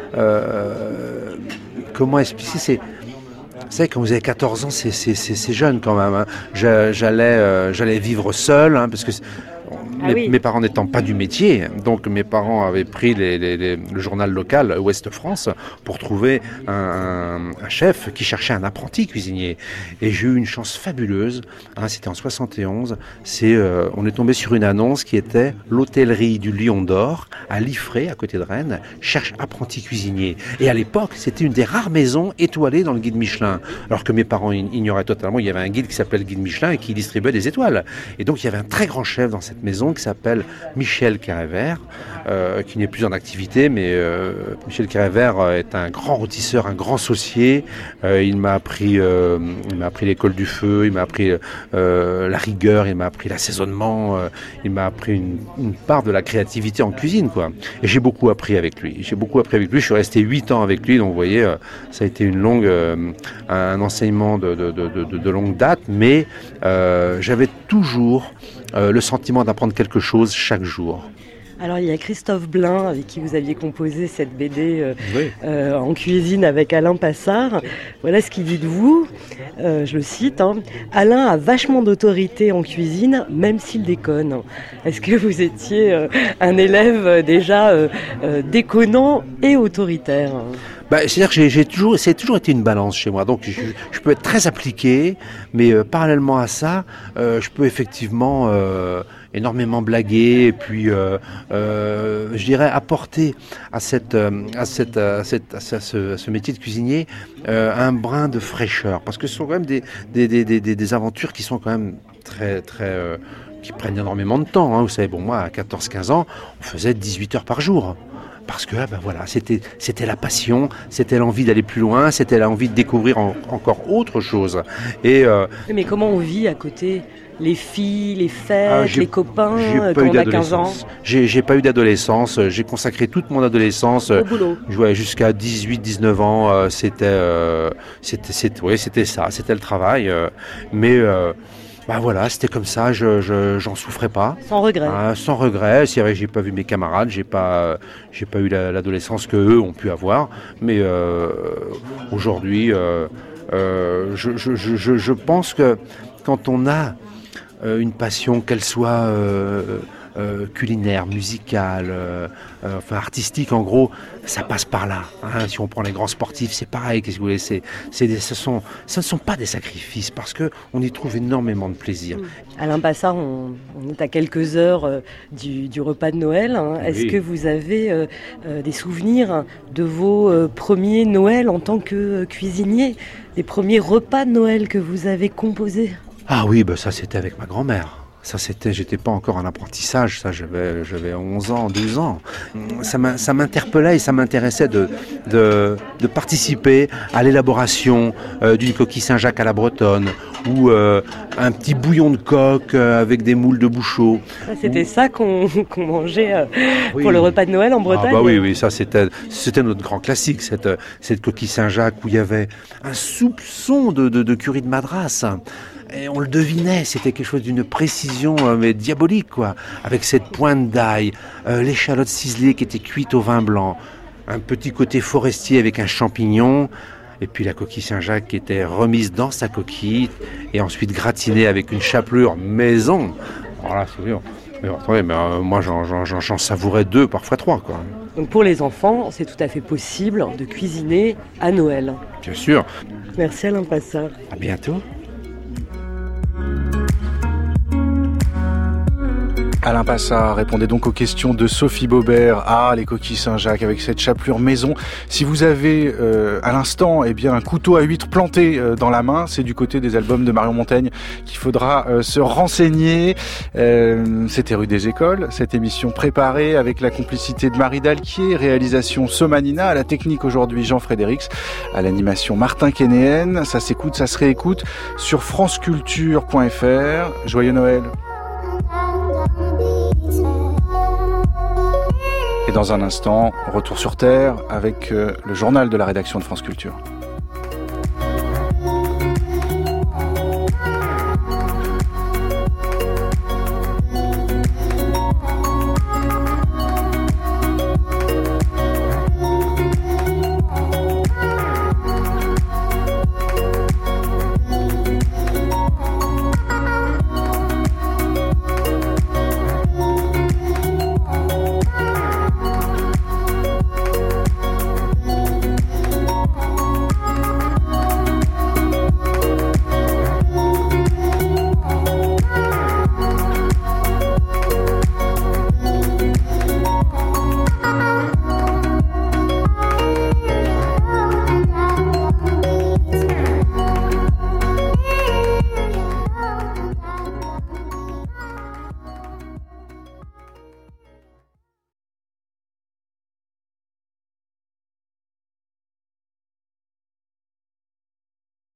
euh, comment expliquer c'est, vous savez, quand vous avez quatorze ans, c'est, c'est, c'est, c'est jeune quand même. Hein. J'allais, euh, j'allais vivre seul, hein, parce que... Ah mes, oui. mes parents n'étant pas du métier, donc mes parents avaient pris les, les, les, le journal local Ouest France pour trouver un, un, un chef qui cherchait un apprenti cuisinier. Et j'ai eu une chance fabuleuse, hein, c'était en soixante et onze, c'est, euh, on est tombé sur une annonce qui était l'hôtellerie du Lion d'Or à Liffré, à côté de Rennes, cherche apprenti cuisinier. Et à l'époque, c'était une des rares maisons étoilées dans le guide Michelin. Alors que mes parents ignoraient totalement, il y avait un guide qui s'appelait le guide Michelin et qui distribuait des étoiles. Et donc il y avait un très grand chef dans cette maison qui s'appelle Michel Carré-Vert, euh, qui n'est plus en activité, mais euh, Michel Carré-Vert est un grand rôtisseur, un grand saucier. Euh, il m'a appris, euh, il m'a appris l'école du feu, il m'a appris euh, la rigueur, il m'a appris l'assaisonnement, euh, il m'a appris une, une part de la créativité en cuisine, quoi. Et j'ai beaucoup appris avec lui. J'ai beaucoup appris avec lui. Je suis resté huit ans avec lui, donc vous voyez, euh, ça a été une longue, euh, un enseignement de, de, de, de, de longue date, mais euh, j'avais toujours euh, le sentiment d'apprendre quelque chose chaque jour. Alors il y a Christophe Blain avec qui vous aviez composé cette B D euh, oui. euh, en cuisine avec Alain Passard. Voilà ce qu'il dit de vous, euh, je le cite, hein. Alain a vachement d'autorité en cuisine, même s'il déconne. Est-ce que vous étiez euh, un élève euh, déjà euh, euh, déconnant et autoritaire? Bah, c'est-à-dire que j'ai, j'ai toujours, c'est toujours été une balance chez moi. Donc, je, je peux être très appliqué, mais euh, parallèlement à ça, euh, je peux effectivement euh, énormément blaguer et puis, euh, euh, je dirais, apporter à cette, euh, à cette, à cette, à ce, à ce métier de cuisinier euh, un brin de fraîcheur, parce que ce sont quand même des, des, des, des, des aventures qui sont quand même très, très euh, qui prennent énormément de temps. Hein. Vous savez, bon, moi, à quatorze quinze ans, on faisait dix-huit heures par jour. Parce que ben voilà, c'était, c'était la passion, c'était l'envie d'aller plus loin, c'était l'envie de découvrir en, encore autre chose. Et, euh, mais comment on vit à côté? Les filles, les fêtes, ah, les copains, euh, quand on a quinze ans? J'ai, j'ai pas eu d'adolescence, j'ai consacré toute mon adolescence au boulot. Ouais, jusqu'à dix-huit dix-neuf ans, euh, c'était, euh, c'était, c'était, ouais, c'était ça, c'était le travail. Euh, mais... Euh, Bah voilà, c'était comme ça, je, je j'en souffrais pas. Sans regret. Euh, sans regret. C'est vrai que j'ai pas vu mes camarades, j'ai pas, j'ai pas eu la, l'adolescence que eux ont pu avoir. Mais euh, aujourd'hui, euh, euh, je, je, je, je pense que quand on a euh, une passion, qu'elle soit euh, euh, culinaire, musicale, euh, euh, enfin artistique, en gros, ça passe par là. Hein. Si on prend les grands sportifs, c'est pareil. Qu'est-ce que vous voulez, c'est, c'est des, ce sont, ce ne sont pas des sacrifices parce que on y trouve énormément de plaisir. Alain Passard, on, on est à quelques heures euh, du, du repas de Noël. Hein. Est-ce Oui. que vous avez euh, euh, des souvenirs de vos euh, premiers Noëls en tant que euh, cuisinier, des premiers repas de Noël que vous avez composés? Ah oui, bah ça c'était avec ma grand-mère. Ça, c'était, j'étais pas encore en apprentissage, ça, j'avais, j'avais onze ans, douze ans. Ça, m'a, ça m'interpellait et ça m'intéressait de, de, de participer à l'élaboration euh, d'une coquille Saint-Jacques à la bretonne ou euh, un petit bouillon de coq euh, avec des moules de bouchot. C'était ou... ça qu'on, qu'on mangeait euh, oui. pour le repas de Noël en Bretagne. Ah bah oui, oui, ça c'était, c'était notre grand classique, cette, cette coquille Saint-Jacques où il y avait un soupçon de, de, de curry de Madras. Et on le devinait, c'était quelque chose d'une précision euh, mais diabolique, quoi. Avec cette pointe d'ail, euh, l'échalote ciselée qui était cuite au vin blanc, un petit côté forestier avec un champignon, et puis la coquille Saint-Jacques qui était remise dans sa coquille, et ensuite gratinée avec une chapelure maison. Voilà, c'est sûr. Mais attendez, mais euh, moi j'en, j'en, j'en savourais deux, parfois trois, quoi. Donc pour les enfants, c'est tout à fait possible de cuisiner à Noël. Bien sûr. Merci Alain Passard. À bientôt. Alain Passard répondait donc aux questions de Sophie Baubert. Ah, les coquilles Saint-Jacques avec cette chapelure maison. Si vous avez euh, à l'instant eh bien un couteau à huître planté euh, dans la main, c'est du côté des albums de Marion Montaigne qu'il faudra euh, se renseigner. Euh, c'était Rue des Écoles, cette émission préparée avec la complicité de Marie Dalquier, réalisation Somanina, à la technique aujourd'hui Jean Frédérix, à l'animation Martin Kénéen. Ça s'écoute, ça se réécoute sur franceculture point f r. Joyeux Noël. Et dans un instant, retour sur Terre avec euh, le journal de la rédaction de France Culture.